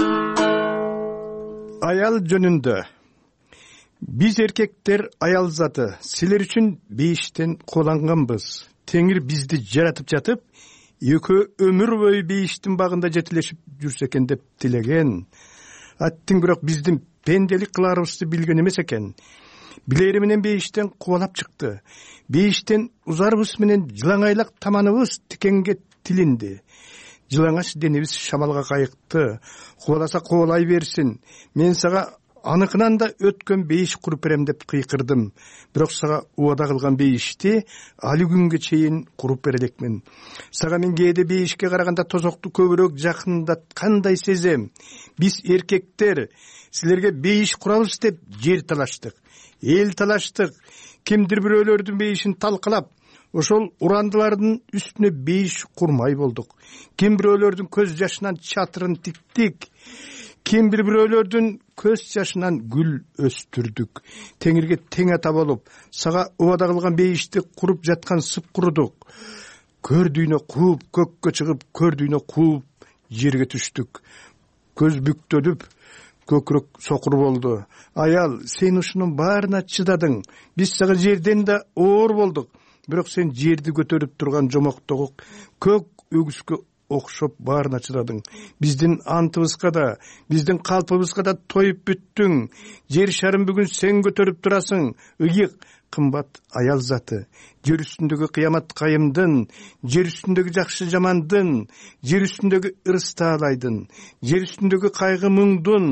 Аял жөнүндө. Биз эркектер аял заты, силер үчүн бейиштен кууланганбыз. Теңир бизди жаратып жатып, экөө өмүр бою бейиштин багында жетилешип жүрсө экен деп тилеген. Аттың бирок биздин пенделик кыларыбызды билген эмес экен. Билери менен бейиштен кубалап чыкты. Бейиштен узарыбыз менен жылаңайлак таманыбыз тикенге тилинди. Жылаңач денебиз шамалга кайыкты. Кубаласа кубалай берсин. Мен сага аныкынан да өткөн бейиш куруп берем деп кыйкырдым. Бирок сага убада кылган бейишти али күнгө чейин куруп бере элекмин. Сага мен кээде бейишке караганда тозокту көбүрөөк жакындаткандай сезем. Биз эркектер силерге бейиш курабыз деп жер талаштык, эл талаштык. Кимдир бирөөлөрдүн бейишин талкалап, ошол урандылардын үстүнө бейиш курмай болдук. Ким бирөөлөрдүн көз жашынан чатырын тиктик. Ким бирөөлөрдүн көз жашынан гүл өстүрдүк. Теңирге тең ата болуп, сага убада кылган бейишти куруп жаткан сыпкурдук. Көрдүйнө кууп, көккө чыгып, көрдүйнө кууп, жерге түштүк. Көз бүктөлүп, көкүрөк сокур болду. Аял, сен ушунун баарына чыдадың. Биз сага жерден да оор болдук. Бирок сен жерди көтөрүп турган жомоктогу көк өгүскө окшоп баарына чыдадың. Биздин антыбызга да, биздин калпыбызга да тоюп бүттүң. Жер шарын бүгүн сен көтөрүп турасың. Ыйык, кымбат аял заты. Жер үстүндөгү кыямат кайымдын, жер үстүндөгү жакшы жамандын, жер үстүндөгү ырыс таалайдын, жер үстүндөгү кайгы муңдун,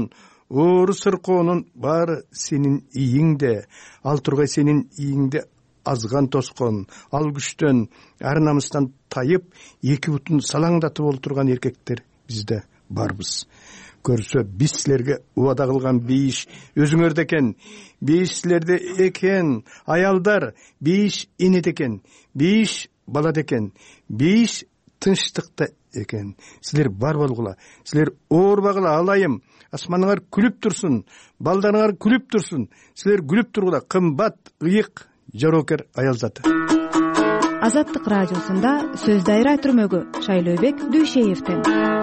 орус ыркоонун баары сенин ийиңде, ал тургай сенин ийиңде азган тоскон, ал күчтөн, ар намыстан тайып, эки бутун салаңдатып олтурган эркектер бизде барбыз. Көрсө биз силерге убада кылган бейиш өзүңөрдө экен, бейиш силерде экен, аялдар, бейиш энеде экен, бейиш балада экен, бейиш тынчтыкта экен. Силер бар болгула, силер оорбагыла, алайым, асманыңар күлүп турсун, балдарыңар күлүп турсун, силер күлүп тургула, кымбат, ыйык, жароокер аял заты. Азаттык радиосунда сөз дайра түрмөгү Шайлообек Дүйшеевден.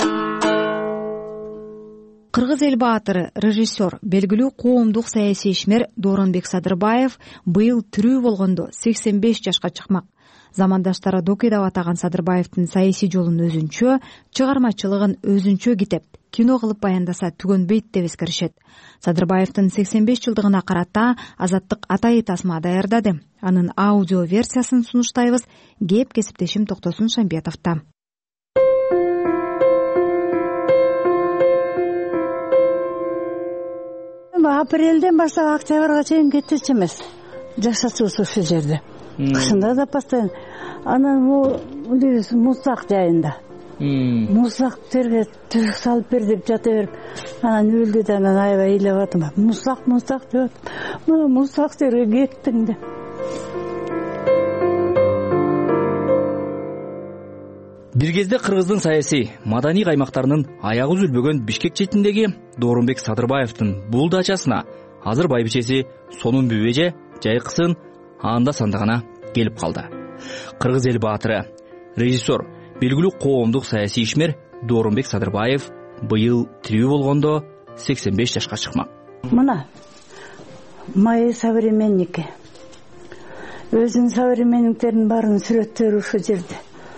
Кыргыз эл баатыры, режиссер, белгилүү коомдук саясий ишмер Дооронбек Садырбаев быйыл тирүү болгондо 85 жашка чыкмак. Замандаштары доке деп атаган Садырбаевдин саясий жолун өзүнчө, чыгармачылыгын өзүнчө китеп, кино кылып баяндаса түгөнбөйт деп эскеришет. Садырбаевдин 85 жылдыгына карата Азаттык атайы тасма даярдады. Анын аудио версиясын сунуштайбыз. Кеп кесиптешим Токтосун Шамбетовдо. Апрелден баштап октябрга чейин кетчү эмес. Жашачубуз ушул жерде. Кышында да постоянно. Анан муздак жайында. Муздак жерге түшүк салып бер деп жата берип, анан өлдү да анан аябай ыйлап атам. Муздак деп. Мына муздак жерге кеттиң деп. Бир кезде Кыргыздын саясий, маданий каймактарынын аягы үзүлбөгөн Бишкек четиндеги Дооронбек Садырбаевдин бул дачасына азыр байбичеси Сонун Бүбеже жайкысын анда-санда гана келип калды. Кыргыз эл баатыры, режиссер, белгилүү коомдук саясий ишмер Дооронбек Садырбаев быйыл тирүү болгондо 85 жашка чыкмак. Мына мои современники. Өзүнүн современниктеринин баарын сүрөттөрү ушул жерде.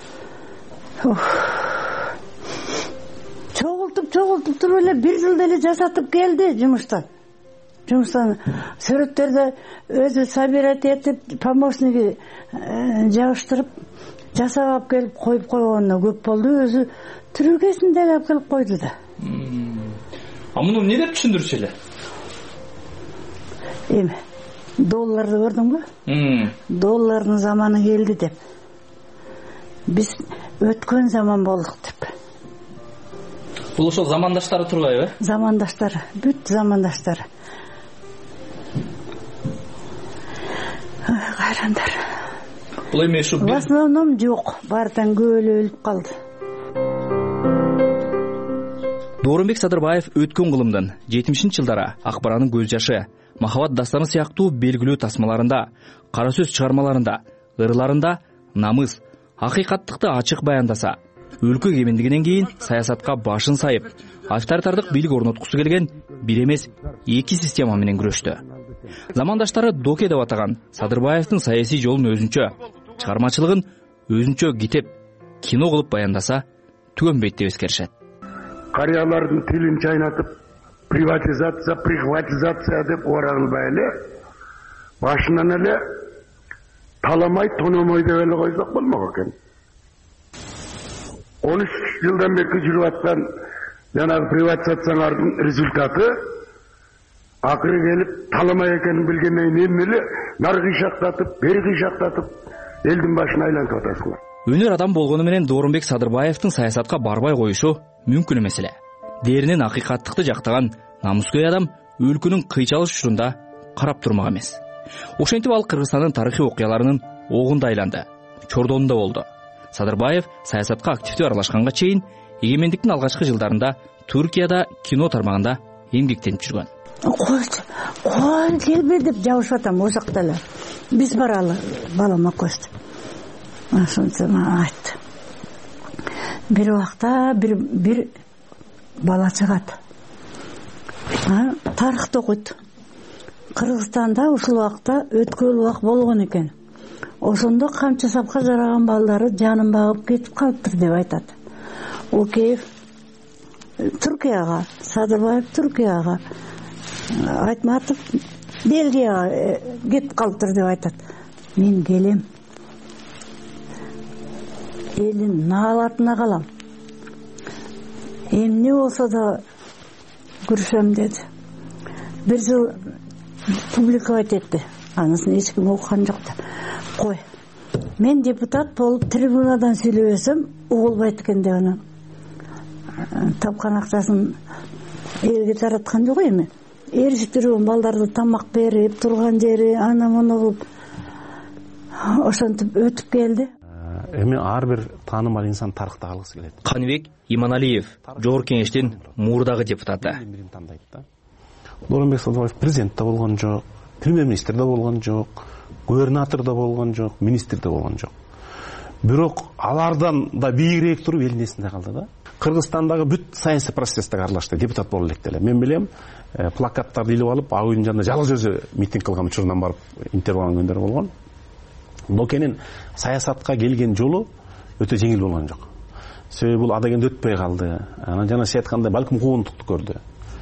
Чогултуп туруп эле бир жылда эле жасатып келди жумуштан сүрөттөрдө өзү собирать этип, помощники жабыштырып жасап алып келип коюп койгонуна көп болду. Өзү түрүгесинде эле алып келип койду да. А муну эмне деп түшүндүрчү эле? Эми долларды көрдүңбү? Доллардын заманы келди деп. Биз өткөн заман болдук деп. Бул ошол замандаштары турбайбы? Замандаштары, бүт замандаштары. Кайрандар. Бул эми ушу в основном жок, баардан көп эле өлүп калды. Дооронбек Садырбаев өткөн кылымдын 70-жылдары Акбаранын көз жашы, Махабат дастаны сыяктуу белгилүү тасмаларында, кара сөз чыгармаларында, ырларында намыс, акыйкаттыкты ачык баяндаса, өлкө кемендигинен кийин саясатка башын сайып, авторитардык бийлик орноткусу келген бир эмес эки система менен күрөштү. Замандаштары доке деп атаган Садырбаевдин саясий жолун өзүнчө, чыгармачылыгын өзүнчө китеп, кино кылып баяндаса түгөнбөйт деп эскеришет. Карыялардын тилин чайнатып, прихватизация деп орагылбай эле, башынан эле таламай, тономой деп эле койсок болмок экен. 13 жылдан бери жүрүп аткан жанагы приватизациялардын результаты акыры келип таламай экенин билгенден кийин эмне эле нары кыйшактатып, бери кыйшактатып элдин башын айлантып атасыңар. Өнөр адам болгону менен Дооронбек Садырбаевдин саясатка барбай коюшу мүмкүн эмес эле. Дээринен акыйкаттыкты жактаган намыскөй адам өлкөнүн кыйчалыш учурунда карап турмак эмес. Ошентип ал Кыргызстандын тарыхый окуяларынын огунда айланды, чордонунда болду. Садырбаев саясатка активдүү аралашканга чейин эгемендиктин алгачкы жылдарында Түркияда кино тармагында эмгектенип жүргөн. Кой келбе деп жабышып атам ошакта эле. Биз баралы балама көстү. Ошончо айтты. Бир убакта бир бала чыгат. Тарыхты окуйт. Кыргызстанда ушул убакта өткөл убак болгон экен. Ошондо камчы сапка жараган балдары жанын багып кетип калыптыр деп айтат. Океев Түркияга, Садырбаев Түркияга, Айтматов Бельгияга кетип калыптыр деп айтат. Мен келем. Элин наалатына калам. Эмне болсо да күрөшөм деди. бир жыл публиковать этти, анысын эч ким окуган жок да. Кой, мен депутат болуп трибунадан сүйлөбөсөм угулбайт экен деп анан тапкан акчасын элге тараткан жок эми. Эрişиктирүүн балдарды тамак берип турган жери ана муну кылып ошентип өтүп келди. Эми ар бир таанымал инсан тарыхта калгысы келет. Каныбек Иманалиев, Жогорку Кеңештин мурдагы депутаты. Дооронбек Садырбаев президент да болгон жок, премьер-министр да болгон жок, губернатор да болгон жок, министр да болгон жок. Бирок алардан да бийигирээк туруп элдин эсинде калды да. Кыргызстандагы бүт саясий процесстерге аралашты, депутат боло элек деле. Мен билем, плакаттарды илип алып, ак үйдүн жанында жалгыз өзү митинг кылган учурунан барып интервью алган күндөр болгон. Докенин саясатка келген жолу өтө жеңил болгон жок. Себеби бул адагенде өтпөй калды. Анан жана сиз айткандай балким куугунтукту көрдү.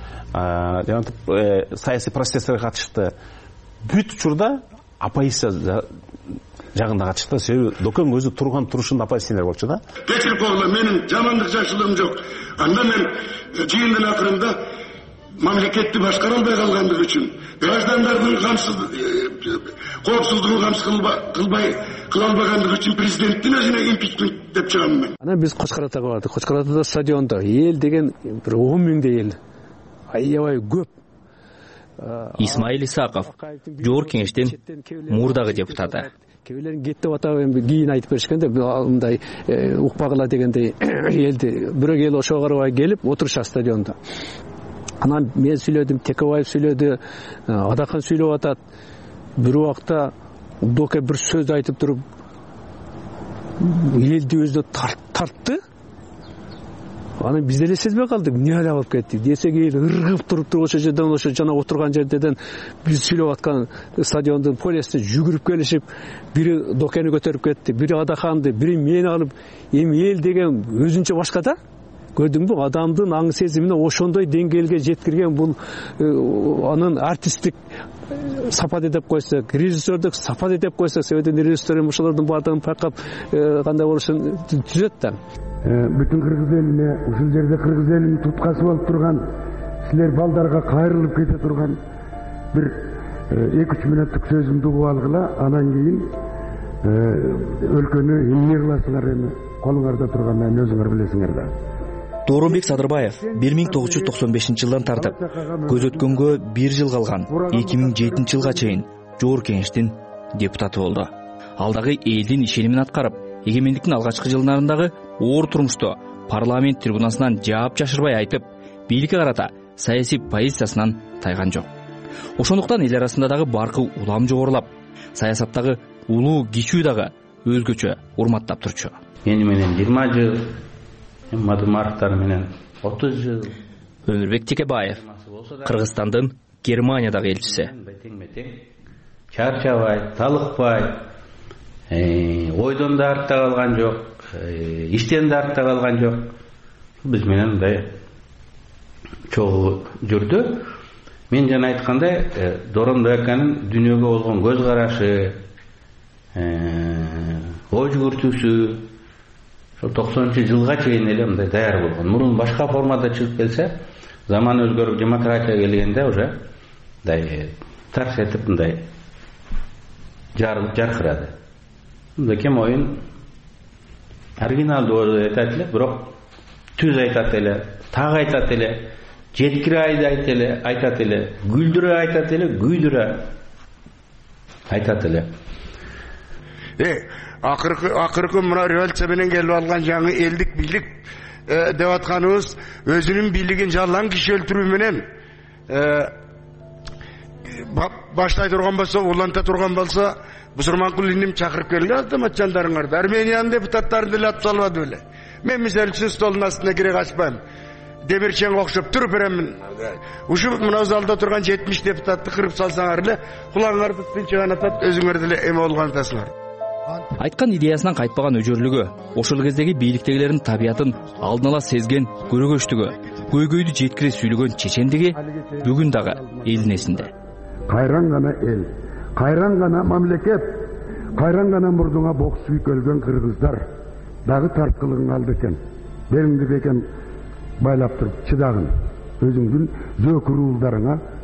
Жана саясий процесстерге катышты. Бүт учурда оппозиция жагында катышты. Себеби Докен өзү турган турушунда оппозиционер болчу да. Кечирип койгула, менин жамандык жакшылыгым жок. Анда мен жыйындын акырында мамлекетти башкара албай калгандыгы үчүн, граждандардын коопсуздугун камсыз кыла албагандыгы үчүн президенттин өзүнө импичмент деп чыгам мен. Анан биз Коч Каратага бардык. Коч Каратада стадиондо эл деген бир 10 миңдей эл. Аябай көп. Исмаил Исаков, Жогорку Кеңештин мурдагы депутаты. Кебелерин кет деп атап кийин айтып беришкенде мындай укпагыла дегендей элди бирок эл ошого карабай келип отурушат стадиондо. Анан мен сүйлөдүм, Текебаев сүйлөдү, Адахан сүйлөп атат. Бир убакта Доке бир сөз айтып туруп элди өзүнө тартты. Анан биз деле сезбей калдык, эмне ала болуп кетти. Десек эл ыргып туруп ошо жерден ошо жана отурган жерден биз сүйлөп аткан стадиондун полисине жүгүрүп келишип, бири Докени көтөрүп кетти, бири Адаханды, бири мени алып, эми эл деген өзүнчө башка да. Көрдүңбү, адамдын аң сезимине ошондой деңгээлге жеткирген бул анын артисттик сапаты деп койсок, режиссердук сапаты деп койсок, себеби режиссер ошолордун баардыгын байкап кандай болушун түзөт да. Бүтүн кыргыз элине, ушул жерде кыргыз элинин туткасы болуп турган, силер балдарга кайрылып кете турган бир 2-3 мүнөттүк сөзүмдү угуп алгыла, анан кийин өлкөнү эмне кыласыңар эми колуңарда тургандан өзүңөр билесиңер да. Дооронбек Садырбаев 1995-жылдан тартып, көз өткөнгө 1 жыл калган 2007-жылга чейин Жогорку Кеңештин депутаты болду. Алдагы элдин ишенимин аткарып, эгемендиктин алгачкы жылдарындагы оор турмушту парламент трибунасынан жаап жашырбай айтып, бийликке карата саясий позициясынан тайган жок. Ошондуктан эл арасында дагы баркы улам жогорулап, саясаттагы улуу кичүү дагы өзгөчө урматтап турчу. Мени менен 20 жыл, мадымарктар менен 30 жыл. Өмүрбек Текебаев, Кыргызстандын Германиядагы элчиси. Чарчабай, талыкпай, ойдон да артта калган жок, иштен да артта калган жок. Биз менен мындай чогуу жүрдү. Мен жана айткандай, Дооронбеканын дүйнөгө болгон көз карашы, ой жүгүртүүсү 90-жылга чейин эле мындай даяр болгон. Мурун башка формада чыгып келсе, заман өзгөрүп демократия келгенде уже мындай тарс этип мындай жаркырады. Мындакем оюн оригиналдуу айтат эле, бирок түз айтат эле, так айтат эле, жеткире айтат эле, гүлдүрө айтат эле, күйдүрө айтат эле. Акыркы мына революция менен келип алган жаңы элдик бийлик деп атканыбыз өзүнүн бийлигин жалаң киши өлтүрүү менен баштай турган болсо, уланта турган болсо, Бусурманкул иним чакырып келди, азамат жандарыңарды. Армениянын депутаттарын деле атып салбады беле. Мен мисалы үчүн столдун астына кире качпайм. Демирченге окшоп туруп беремин. Ушул мына залда турган 70 депутатты кырып салсаңар эле, кулаңарды тынчыган атат, өзүңөр деле эме болгон атасыңар. Айткан идеясынан кайтпаган өжөрлүгү, ошол кездеги бийликтегилердин табиятын алдын ала сезген көрөгөчтүгү, көйгөйдү жеткире сүйлөгөн чечендиги бүгүн дагы элдин эсинде. Кайран гана эл, кайран гана мамлекет, кайран гана мурдуңа бок сүйүп өлгөн кыргыздар дагы тарткылыгың алды экен. Белиңди бекем байлап туруп чыдагын. Өзүңдүн зөөкүр уулдарыңа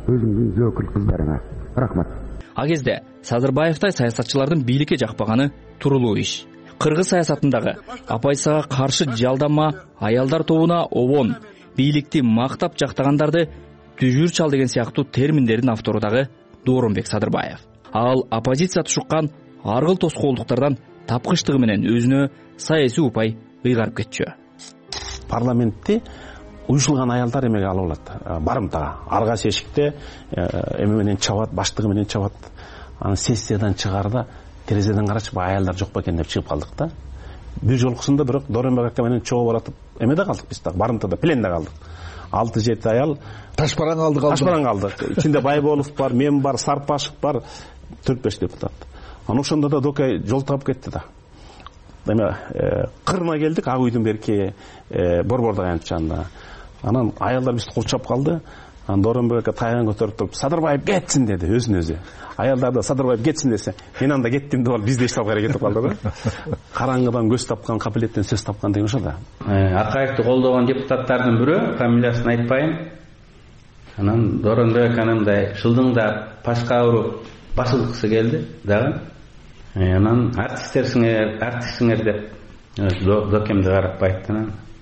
өзүңдүн зөөкүл кыздарыңа. Рахмат. А кезде Садырбаевтай саясатчылардын бийликке жакпаганы туруулуу иш. Кыргыз саясатындагы оппозицияга каршы жалданма аялдар тобуна обон, бийликти мактап жактагандарды түжүр чал деген сыяктуу терминдердин автору дагы Дооронбек Садырбаев. Ал оппозиция тушуккан аргыл тоскоолдуктардан тапкычтыгы менен өзүнө саясий упай ыйгарып кетчү. Парламентте уюшулган аялдар эмеге алып алат, барымтага. Аргасы эшикте эме менен чабат, баштыгы менен чабат. Аны сессиядан чыгаарда терезеден карачып аялдар жок бекен деп чыгып калдык да. Бир жолкусунда бирок Дооронбек ака менен чогуу баратып эмеде калдык биз так, барымтада, пленде калдык. 6-7 аял ташпараң алдык. Ичинде Байболов бар, мен бар, Сарпашев бар, 4-5 депутат. Аны ошондо да Докай жол таап кетти да. Эме кырына келдик, Ак үйдүн берки борбордук аянтчанда. Анан аялдар бизди курчап калды. Анан Дооронбек ака тайган көтөрүп туруп, Садырбаев кетсин деди өзүн-өзү. Аялдар да Садырбаев кетсин десе, мен анда кеттим деп алып бизди эчтеп кайра кетип калды да. Караңгыдан көз тапкан, капилеттен сөз тапкан деген ошо да. Акаевди колдогон депутаттардын бирөө, фамилиясын айтпайын. Анан Дооронбек аканымдай шылдыңдап, пашка уруп басылгысы келди дагы. Анан артистсиңер деп Докемди карап айтты.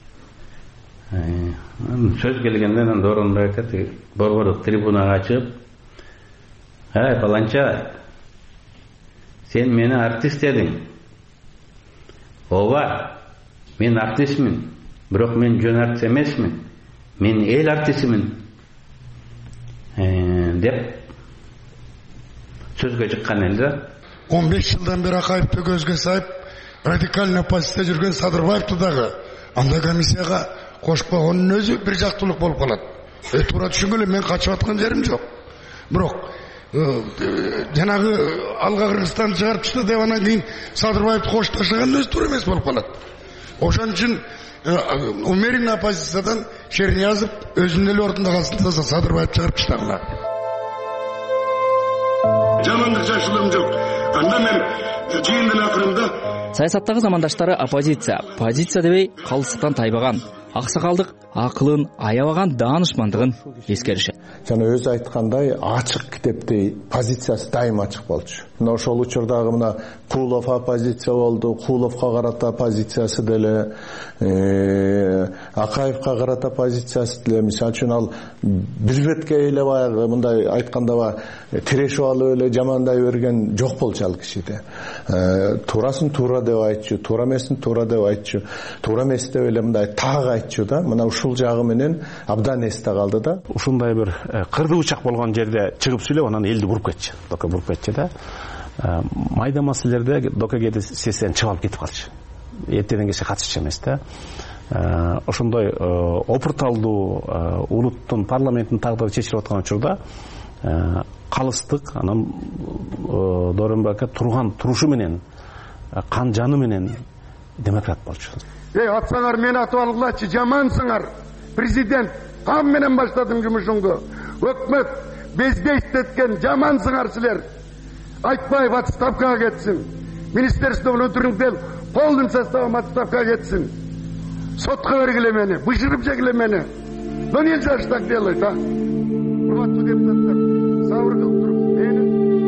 Сөз келгенде Дооронбек ака борбордук трибунага чыгып, "Ай, паланча, сен мени артист дедиң. Ооба, мен артистмин, бирок мен жөн артист эмесмин. Мен эл артистимин." деп сөзгө чыккан эле да. 15 жылдан бери Акаевди көзгө сайып, радикальный оппозицияда жүргөн Садырбаевди дагы анда комиссияга кошпогонун өзү бир жактуулук болуп калат. Туура түшүнгөлө, мен качып аткан жерим жок. Бирок жанагы алга Кыргызстанды чыгарып чыкты деп анан кийин Садырбаевди коштошогон өзү туура эмес болуп калат. Ошон үчүн умеренный оппозициядан Шерниязов өзүнүн эле ордунда калсын деп Садырбаевди чыгарып таштагыла. Жамандык жашылым жок. Анда мен жыйындын акырында Саясаттагы замандаштары оппозиция, позиция дебей калыстыктан тайбаган, аксакалдык акылын аябаган даанышмандыгын эскеришет. Жана өзү айткандай, ачык китептей позициясы дайым ачык болчу. Мына ошол учурдагы мына Кулов оппозиция болду, Куловго карата позициясы деле, Акаевка карата позициясы деле. Мисалы үчүн ал бир бетке эле баягы мындай айтканда тирешип алып эле жамандай берген жок болчу ал кишиде. Туурасын туура деп айтчу, туура эмесин туура деп айтчу, туура эмес деп эле мындай так айтчу да. Мына ушул жагы менен абдан эсте калды да. Ушундай бир кырды учак болгон жерде чыгып сүйлөп, анан элди буруп кетчү. Дока буруп кетчү да. Майда маселелерде Дока кеде сессиядан чыгып алып кетип калчу. Эртеден кече катышчу эмес да. Ошондой опурталдуу улуттун парламенттин тагдыры чечилип аткан учурда калыстык, анан Дооронбек ака турган турушу менен, кан жаны менен демократ болчу. Атсаңар мени атып алгылачы, жамансыңар. Президент, кам менен баштадым жумушуңду. Өкмөт бездейстеткен жамансыңар силер. Айтпаев отставкага кетсин. Министерство внутренних дел полным составом отставкага кетсин. Сотко бергиле мени, бышырып жегиле мени. Но нельзя же так делать, а? Урматтуу депутаттар, сабыр кылып туруп мени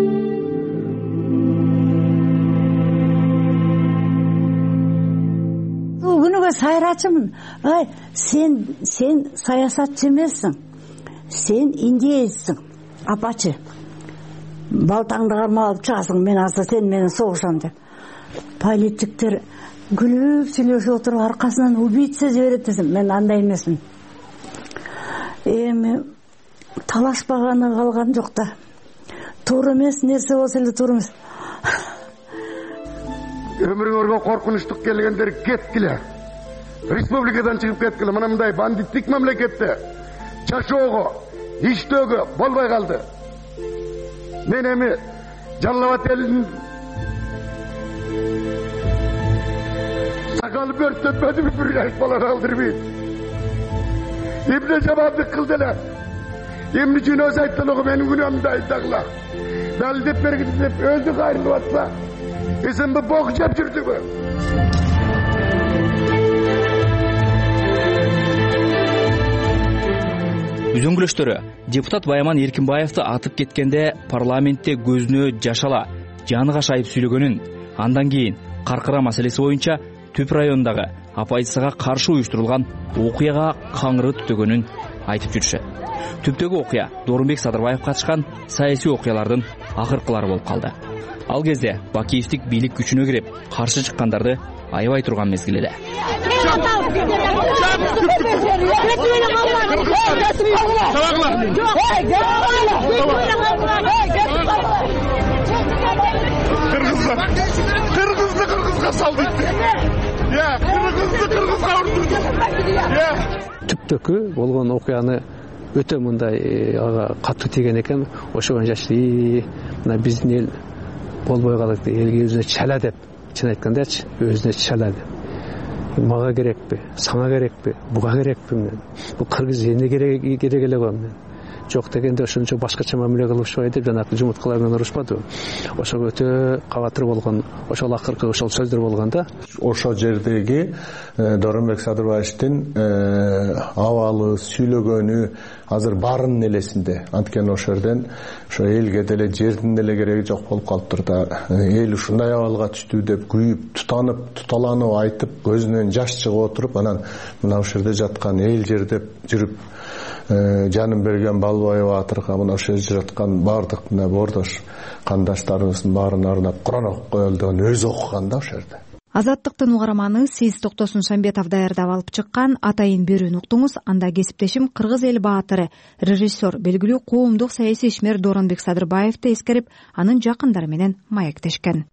күнүгө сайрачымын. Ай, сен саясатчы эмессиң. Сен индеецсиң. Апачы. Балтаңды кармап алып чыгасың, мен азыр сен менен согушам деп. Политиктер күлүп сүйлөшүп отуруп аркасынан убийца жиберет десем, мен андай эмесмин. Эми талашпаганы калган жок да. Туура эмес нерсе болсо эле туура эмес. Өмүрүңөргө коркунучтук келгендер кеткиле. Республикадан чыгып кеткиле. Мына мындай бандиттик мамлекетте жашоого, иштөөгө болбой калды. Мен эми Жалал Абад элинин сакалы бөрттөтпөдү бир айтпалар алдырбайт. Эмне жамандык кылды эле. Эмне үчүн өзү айттылыгы менин күнөөмдү айтагыла. Далилдеп бергиле деп өзү кайрылып атса, эсенби бок жеп жүрдүбү? үзөңгүлөштөрү депутат Байман Эркинбаевди атып кеткенде парламентте көзүнө жаш ала, жаны кашайып сүйлөгөнүн, андан кийин Каркыра маселеси боюнча Түп районундагы оппозицияга каршы уюштурулган окуяга каңыры түтөгөнүн айтып жүрүшөт. Түптөгү окуя Дооронбек Садырбаев катышкан саясий окуялардын акыркылары болуп калды. Ал кезде Бакиевдик бийлик күчүнө кирип, каршы чыккандарды аябай турган мезгил эле. Кыргызды кыргызга сал дейт. Кыргызды кыргызга урду. Түптөкү болгон окуяны өтө мындай катуу теген экен. Ошого жашты мына биздин эл болбой калат, элге өзүнө чала деп, чын айткандачы, өзүнө чала деп. Мага керекпи, сага керекпи, буга керекпи мен. Бул кыргыз эне керек эле го мен. Жок дегенде ошончо башкача мамиле кылышпай деп жанагы жумурткалар менен урушпадыбы. Ошого өтө кабатыр болгон, ошол акыркы ошол сөздөр болгон да. Ошол жердеги Дооронбек Садырбаевдин абалы, сүйлөгөнү азыр баарынын элесинде. Анткени ошол жерден ошо элге деле жердин деле кереги жок болуп калыптыр да. Эл ушундай абалга түштү деп күйүп, туталанып айтып, көзүнөн жаш чыгып отуруп, анан мына ошол жерде жаткан эл жердеп жүрүп жанын берген Балбай Баатырга мына ошол жерде жаткан баардык мына бордош кандаштарыбыздын баарын арнап Куран окуп коелу деген өзү окуган да ошол жерде. Азаттыктын угарманы сиз Токтосун Шамбетов даярдап алып чыккан Атайын берүүнү уктуңуз. Анда кесиптешим Кыргыз эл баатыры, режиссер, белгилүү коомдук саясий ишмер Дооронбек Садырбаевди эскерип, анын жакындары менен маектешкен.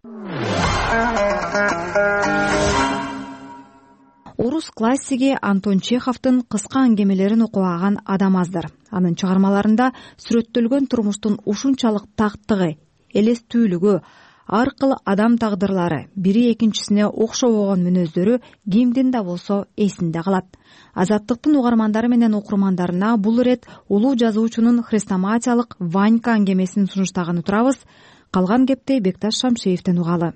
Орус классиги Антон Чеховдун кыска аңгемелерин окубаган адам аздыр. Анын чыгармаларында сүрөттөлгөн турмуштун ушунчалык тактыгы, элестүүлүгү, ар кыл адам тагдырлары, бири экинчисине окшобогон мүнөздөрү кимдин да болсо эсинде калат. Азаттыктын угармандары менен окурмандарына бул ирет улуу жазуучунун хрестоматиялык Ванька аңгемесин сунуштаганын турабыз. Калган кепти Бекташ Шамшеевден угалы.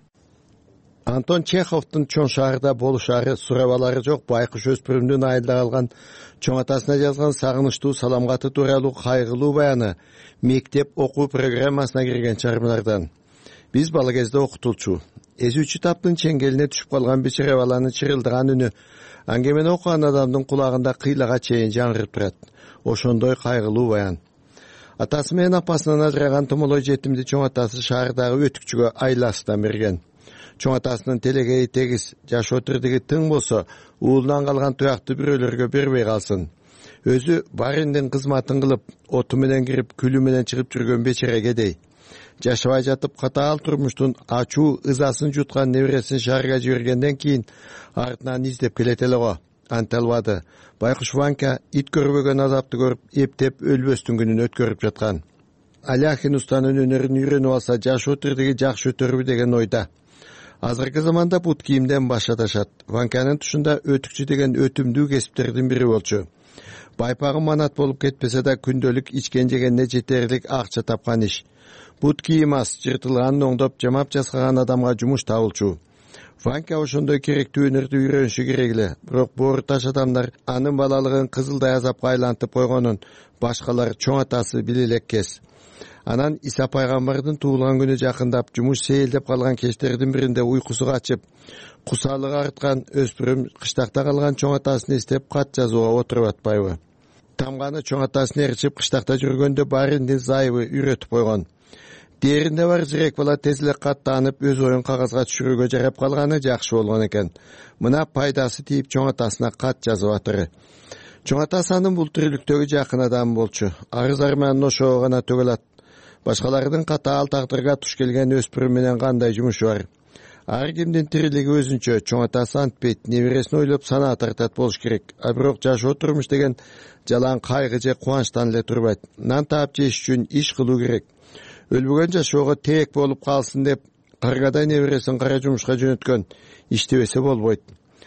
Антон Чеховдун чоң шаарда болушары, сурабалары жок байкуш өспүрүмдүн айылда калган чоң атасына жазган сагынычтуу саламгаты тууралуу кайгылуу баяны мектеп окуу программасына кирген чыгармалардан. Биз бала кезде окутулчу, эзүүчү таптын чеңгелине түшүп калган бечара баланы чырылдаган үнү аңгемени окуган адамдын кулагында кыйлага чейин жаңырып турат. Ошондой кайгылуу баян. Атасы менен апасынан ажыраган томолой жетимди чоң атасы шаардагы өтүкчүгө айласынан берген. Чоң атасынын телегейи тегиз, жаш отурдуги тың болсо, уулунан калган туякты бирөөлөргө бербей калсын. Өзү бариндин кызматын кылып, оту менен кирип, күлү менен чыгып жүргөн бечара кедей. Жашабай жатып катаал турмуштун ачуу ызасын жуткан небересин шаарга жибергенден кийин артынан издеп келет эле го. Анте албады. Байкуш Ванька ит көрбөгөн азапты көрүп, эптеп өлбөстүн күнүн өткөрүп жаткан. Аляхин устанын өнөрүн үйрөнүп алса, жаш отурдуги жакшы өтөрбү деген ойда. Азыркы заманда бут кийимден баш аташат. Ваньканын тушунда өтүкчү деген өтүмдүү кесиптердин бири болчу. Байпагы манат болуп кетпесе да күндөлүк ичкен жегенне жетерлик акча тапкан иш. Бут кийим аз, жыртылганын оңдоп, жамап жасаган адамга жумуш табылчу. Ванька ошондой керектүү өнөрдү үйрөнүшү керек эле. Бирок боору таш адамдар анын балалыгын кызылдай азапка айлантып койгонун башкалар чоң атасы биле элек кез. Анан Иса пайгамбардын туулган күнү жакындап, жумуш сейилдеп калган кечтердин биринде уйкусу качып, кусалыгы арткан өспүрүм кыштакта калган чоң атасын эстеп кат жазууга отуруп атпайбы. Тамганы чоң атасын ээрчип кыштакта жүргөндө бариндин зайыбы үйрөтүп койгон. Дээринде бар жирек бала тез эле кат таанып, өз оюн кагазга түшүрүүгө жарап калганы жакшы болгон экен. Мына пайдасы тийип чоң атасына кат жазып атыры. Чоң атасы анын бул тирүүлүктөгү жакын адамы болчу. Арыз арманын ошого гана төгөлат. Башкалардын катаал тагдырга туш келген өспүрүм менен кандай жумушу бар? Ар кимдин тирилиги өзүнчө. Чоң атасы антпейт, небересин ойлоп санаа тартат болуш керек. А бирок жашоо турмуш деген жалаң кайгы же кубанычтан эле турбайт. Нан таап жеш үчүн иш кылуу керек. Өлбөгөн жашоого теек болуп калсын деп каргадай небересин кара жумушка жөнөткөн. Иштебесе болбойт.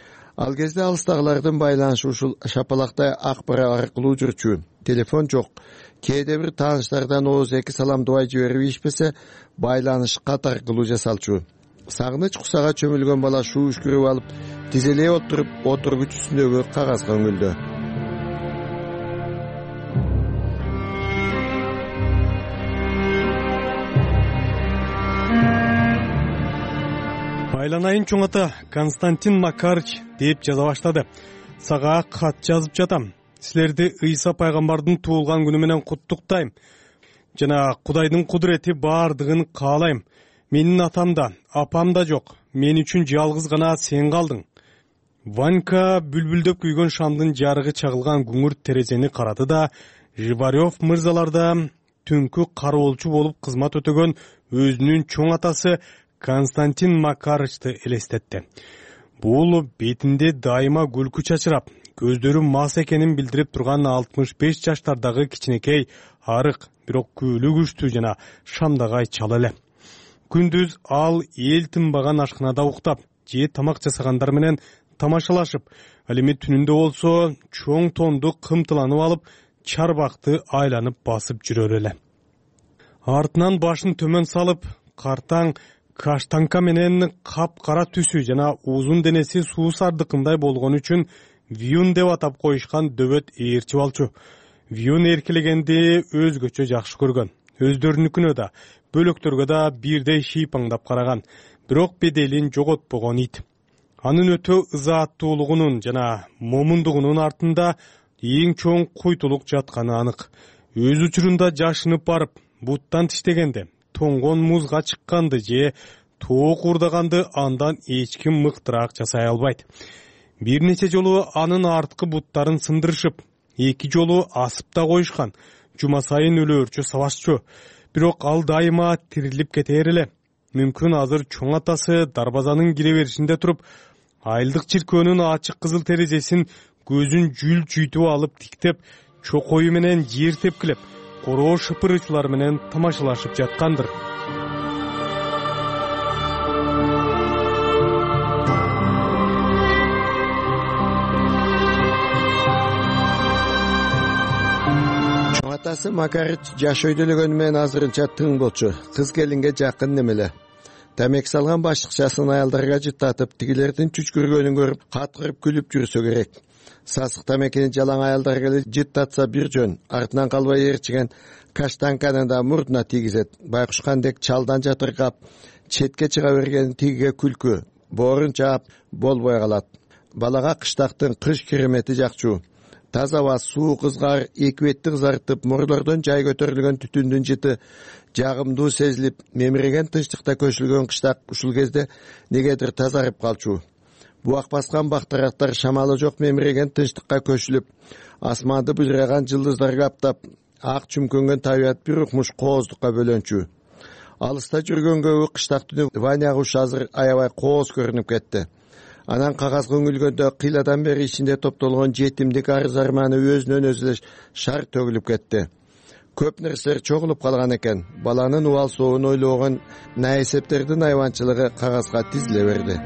Ал кезде алыстагылардын байланышы ушул шапалактай ак бара аркылуу жүрчү. Телефон жок. Кээде бир тааныштардан ооз эки саламдыбай жиберип ишпесе, байланыш кат аркылуу жасалчу. Сагыныч кусага чөмүлгөн бала шуу үшкүрүп алып, тизелей отуруп, отургуч үстүндөгү кагазга үңүлдү. Айланайын чоң ата, Константин Макарыч деп жаза баштады. Сага кат жазып жатам. Силерди Ыйса пайгамбардын туулган күнү менен куттуктайм. Жана Кудайдын кудурети баардыгын каалайм. Менин атам да, апам да жок. Мен үчүн жалгыз гана сен калдың. Ванька бүлбүлдөп күйгөн шамдын жарыгы чагылган күңүрт терезени карады да, Живарев мырзаларда түнкү кароолчу болуп кызмат өтөгөн өзүнүн чоң атасы Константин Макарычты элестетти. Бул бетинде дайыма күлкү чачырап, көздөрү мас экенин билдирип турган 65 жаштардагы кичинекей, арык, бирок күлү күчтүү жана шамдагай чал эле. Күндүз ал эл тынбаган ашканада уктап, же тамак жасагандар менен тамашалашып, ал эми түнүндө болсо чоң тонду кымтыланып алып, чарбакты айланып басып жүрөр эле. Артынан башын төмөн салып, картаң каштанка менен кап-кара түсү жана узун денеси суу сардыкындай болгон үчүн Вьюн деп атап коюшкан дөбөт ээрчи балчу. Вьюн эркелегенди өзгөчө жакшы көргөн. Өздөрүнүкүнө да, бөлөктөргө да бирдей шыйпаңдап караган, бирок беделин жоготпогон ит. Анын өтө ызааттуулугунун жана момундугунун артында эң чоң куйтулук жатканы анык. Өз учурунда жашынып барып, буттан тиштегенде, тоңгон музга чыкканды же тоок урдаганды андан эч ким мыктыраак жасай албайт. Бир нече жолу анын арткы буттарын сындырышып, 2 жолу асып да коюшкан. Жума сайын өлөөрчү сабашчу. Бирок ал дайыма тирилип кетер эле. Мүмкүн азыр чоң атасы дарбазанын кире беришинде туруп, айылдык чиркөөнүн ачык кызыл терезесин көзүн жүл жүйтүп алып тиктеп, чокою менен жер тепкилеп, короо шыпырычлар менен тамашалашып жаткандыр. Чоң атасы Макарыч жаш өйдөлөгөнү менен азырынча тың болчу. Кыз келинге жакын немеле. Тамек салган башыкчасын аялдарга жыттатып, тигилердин чүчкүргөнүн көрүп, каткырып күлүп жүрсө керек. Сасык тамекини жалаң аялдар келип жыттатса бир жөн, артынан калбай ээрчиген каштанканы да мурдуна тийгизет. Байкушкандек чалдан жатыркап, четке чыга берген тигиге күлкү, боорун чаап болбой калат. Балага кыштактын кыш керемети жакчу. Таза аба, суу кызгар, эки бетти кызартып, мурлордон жай көтөрүлгөн түтүндүн жыты жагымдуу сезилип, мемиреген тынчтыкта көчүлгөн кыштак ушул кезде негедир тазарып калчу. Буак баскан бактарактар шамалы жок мемиреген тынчтыкка көчүлүп, асманды быжыраган жылдыздар каптап, ак чүмкөнгөн табият бир укмуш кооздукка бөлөнчү. Алыста жүргөнгө кыштак түнү Ваня куш азыр аябай кооз көрүнүп кетти. Анан кагазга үңүлгөндө кыйладан бери ичинде топтолгон жетимдик арыз арманы өзүнөн өзү эле шар төгүлүп кетти. Көп нерселер чогулуп калган экен. Баланын убал соогун ойлогон наэсептердин айванчылыгы кагазга тизиле берди.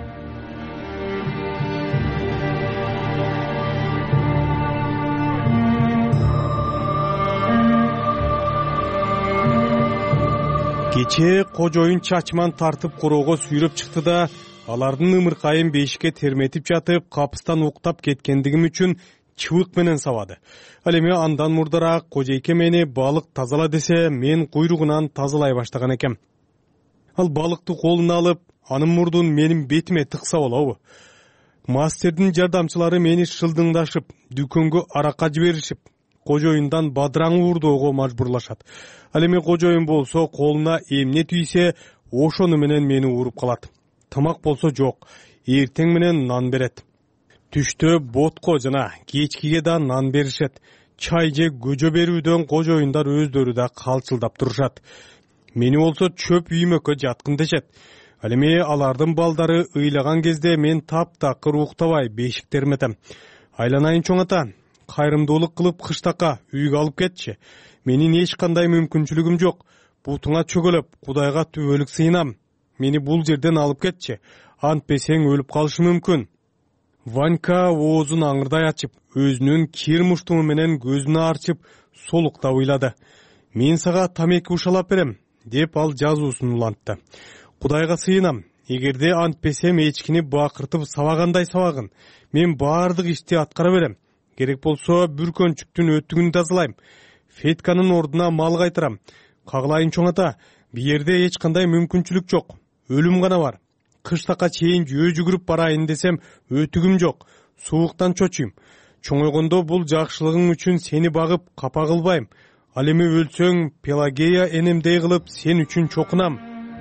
Кече кожоюн чачман тартып короого сүйрөп чыкты да, алардын ымыркайын бешикке терметип жатып, капыстан уктап кеткендигим үчүн чыбык менен сабады. Ал эми андан мурдараак кожейке мени балык тазала десе, мен куйругунан тазалай баштаган экем. Ал балыкты колуна алып, анын мурдун менин бетиме тыкса болобу? Мастердин жардамчылары мени шылдыңдашып, дүкөнгө аракка жиберишип, кожоюндан бадыраң уурдоого мажбурлашат. Ал эми кожоюн болсо колуна эмне тийсе, ошону менен мени ууруп калат. Тамак болсо жок, эртең менен нан берет. Түштө ботко жана кечкиге да нан беришет. Чай же көжө берүүдөн кожоюндар өздөрү да калчылдап турушат. Мени болсо чөп үймөккө жаткын дешет. Ал эми алардын балдары ыйлаган кезде мен таптакыр уктабай бешик терметем. Айланайын чоң ата, кайрымдуулук кылып кыштакка үйгө алып кетчи. Менин эч кандай мүмкүнчүлүгүм жок. Бутуңа чөгөлөп, Кудайга түбөлүк сыйынам. Мени бул жерден алып кетчи. Антпесең өлүп калышы мүмкүн. Ванька оозун аңырдай ачып, өзүнүн кир муштуму менен көзүн арчып, солуктап ыйлады. Мен сага тамеки ушалап берем, деп ал жазуусун улантты. Кудайга сыйынам, эгерде антпесем эчкини бакыртып сабагандай сабагын. Мен баардык ишти аткара берем. Керек болсо бүркөнчүктүн өттүгүн тазалайм. Фетканын ордуна мал кайтарам. Кагылайын чоң ата, бу жерде эч кандай мүмкүнчүлүк жок. Өлүм гана бар. Кыштакка чейин жөө жүгүрүп барайын десем өтүгүм жок, сууктан чочуйм. Чоңойгондо бул жакшылыгың үчүн сени багып капа кылбайм. Ал эми өлсөң Пелагея энемдей кылып сен үчүн чокунам.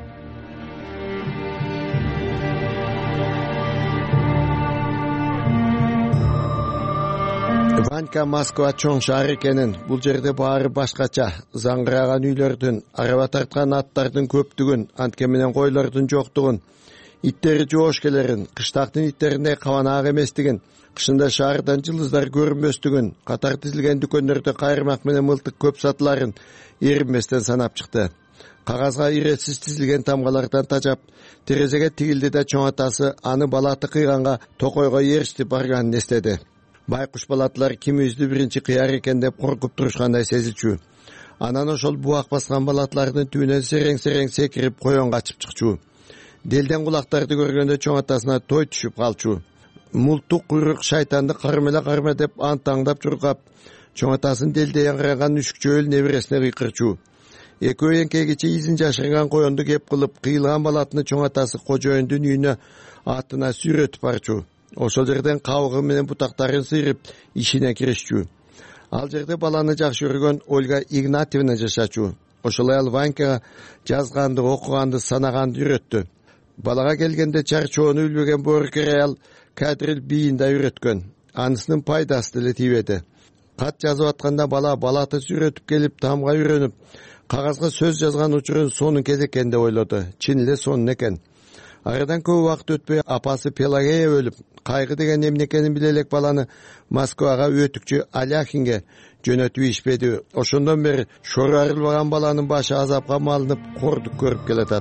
Ванька Москва чоң шаар экенин, бул жерде баары башкача, заңгыраган үйлөрдүн, араба тарткан аттардын көптүгүн, антке менен койлордун жоктугун, иттери жоошкелерин, кыштактын иттериндей кабанаак эместигин, кышында шаардан жылдыздар көрүнбөстүгүн, катар тизилген дүкөндөрдө кайрымак менен мылтык көп сатыларын эринбестен санап чыкты. Кагазга иретсиз тизилген тамгалардан тажап, терезеге тигилди да чоң атасы аны балаты кыйганга токойго ээрчитип барганын эстеди. Байкуш балатылар кимибизди биринчи кыяр экен деп коркуп турушкандай сезилчү. Анан ошол буак баскан балатылардын түбүнөн серең-серең секирип коен качып чыкчу. Делден кулактарды көргөндө чоң атасына той түшүп калчу. Мултук куйрук шайтанды карма деп антаңдап чуркап, чоң атасын делде яңгыраган үшүкчөөл небересине кыйкырчу. Экөө эңкегиче изин жашырган коенду кеп кылып, кыйылган балатыны чоң атасы кожоюндун үйүнө атына сүйрөтүп барчу. Ошол жерден кабыгы менен бутактарын сыйрып ишине киришчү. Ал жерде баланы жакшы көргөн Ольга Игнатьевна жашачу. Ошолой ал Ванькага жазганды, окуганды, санаганды үйрөттү. Балага келгенде чарчоону билбеген боорукер аял кадрил бийин да үйрөткөн. Анысынын пайдасы деле тийбеди. Кат жазып атканда бала балаты сүйрөтүп келип, тамга үйрөнүп, кагазга сөз жазган учурун сонун кез экен деп ойлоду. Чын эле сонун экен. Арадан көп убакыт өтпөй апасы Пелагея өлүп, кайгы деген эмне экенин биле элек баланы Москвага өтүкчү Аляхинге жөнөтүп ишпеди. Ошондон бери шору арылбаган баланын башы азапка малынып, кордук көрүп келатат.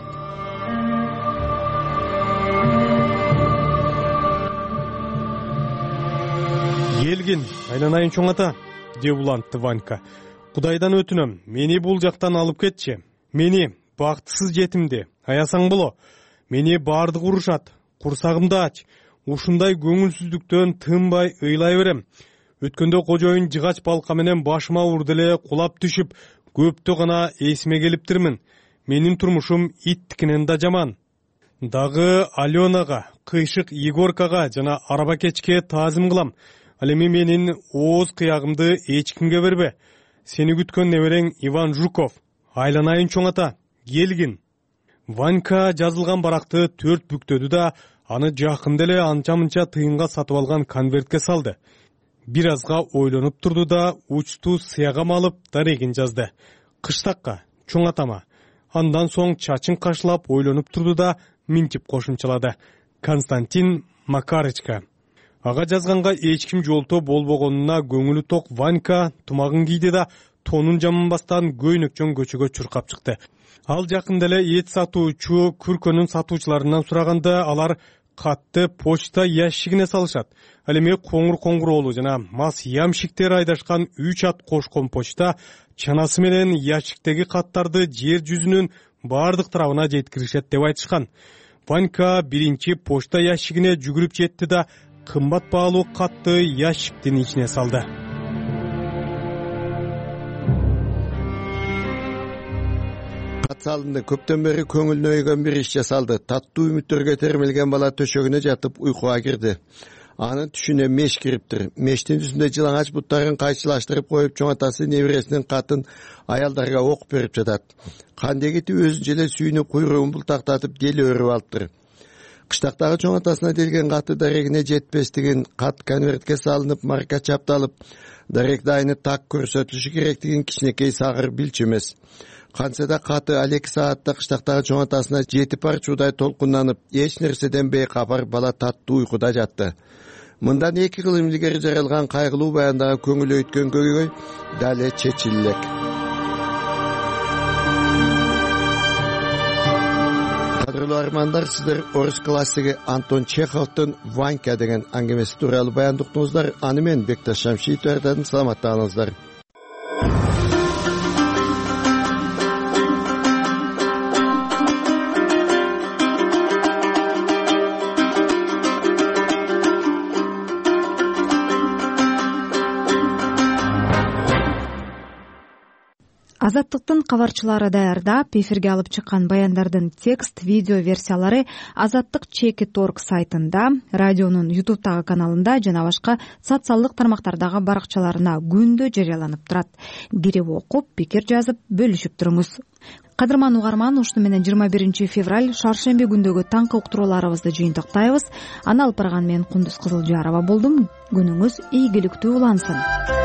Келгин, айланайын чоң ата, деп улантты Ванька. Кудайдан өтүнөм, мени бул жактан алып кетчи. Мени бактысыз жетимди, аясаң боло. Мени баардык урушат, курсагымды ач. Ушундай көңүлсүздүктөн тынбай ыйлай берем. Өткөндө кожоюн жыгач балка менен башыма урду эле кулап түшүп, көптү гана эсиме келиптирмин. Менин турмушум иттикинен да жаман. Дагы Аленага, кыйшык Егоркага жана арабакечке таазим кылам. Ал эми менин ооз кыягымды эч кимге бербе. Сени күткөн неберең Иван Жуков. Айланайын чоң ата, келгин. Ванька жазылган баракты 4 бүктөдү да аны жакында эле анча-мынча тыйынга сатып алган конвертке салды. Бир азга ойлонуп турду да учту сыягам алып дарегин жазды. Кыштакка, чоң атама. Андан соң чачын кашылап ойлонуп турду да минтип кошумчалады. Константин Макарычка. Ага жазганга эч ким жолтоо болбогонуна көңүлү ток Ванька тумагын кийди да тонун жаманбастан көйнөкчөн көчөгө чуркап чыкты. Ал жакында эле эт сатуучу күркөнүн сатуучуларынан сураганда алар катты почта ящигине салышат. Ал эми коңур жана мас ямшиктер айдашкан 3 ат кошкон почта чанасы менен ящиктеги каттарды жер жүзүнүн баардык тарабына жеткиришет деп айтышкан. Ванька биринчи почта ящигине жүгүрүп жетти да кымбат баалуу катты ящиктин ичине салды. Кат салынды. Көптөн бери көңүлүнө өйгөн бир иш жасалды. Таттуу үмүттөргө термелген бала төшөгүнө жатып уйкуга кирди. Анын түшүнө меш кириптир. Мештин үстүндө жылаңач буттарын кайчылаштырып коюп, чоң атасы небересинин катын аялдарга окуп берип жатат. Кандегити өзүнчө эле сүйүнүп куйругун бултактатып дели өрүп алыптыр. Кыштактагы чоң атасына делген каты дарегине жетпестигин, кат конвертке салынып, марка чапталып, даректи айны так көрсөтүлүшү керектигин кичинекей сагыр билчү эмес. Кантса да каты ал 2 саатта кыштактагы чоң атасына жетип барчуудай толкунданып, эч нерседен бейкапар бала таттуу уйкуда жатты. Мындан 2 жыл илгери жаралган кайгылуу баяндагы көңүл өйткөн көйгөй дале чечиле элек. Кадырлуу армандар, сиздер орус классиги Антон Чеховдун Ванька деген аңгемеси тууралуу баян уктуңуздар. Аны мен Бекташ Шамшиев даярдадым. Саламаттаңыздар. Азаттыктын кабарчылары даярдап эфирге алып чыккан баяндардын текст видео версиялары Азаттык Чеки.org сайтында, радионун YouTube'дагы каналында жана башка социалдык тармактардагы баракчаларына күндө жарыяланып турат. Кирип окуп, пикир жазып, бөлүшүп туруңуз. Кадырман угарман, ушуну менен 21 февраль шаршемби күндөгү таңкы уктурууларыбызды жыйынтыктайбыз. Аны алып барган мен Кундуз Кызылжарова болдум. Күнүңүз ийгиликтүү улансын.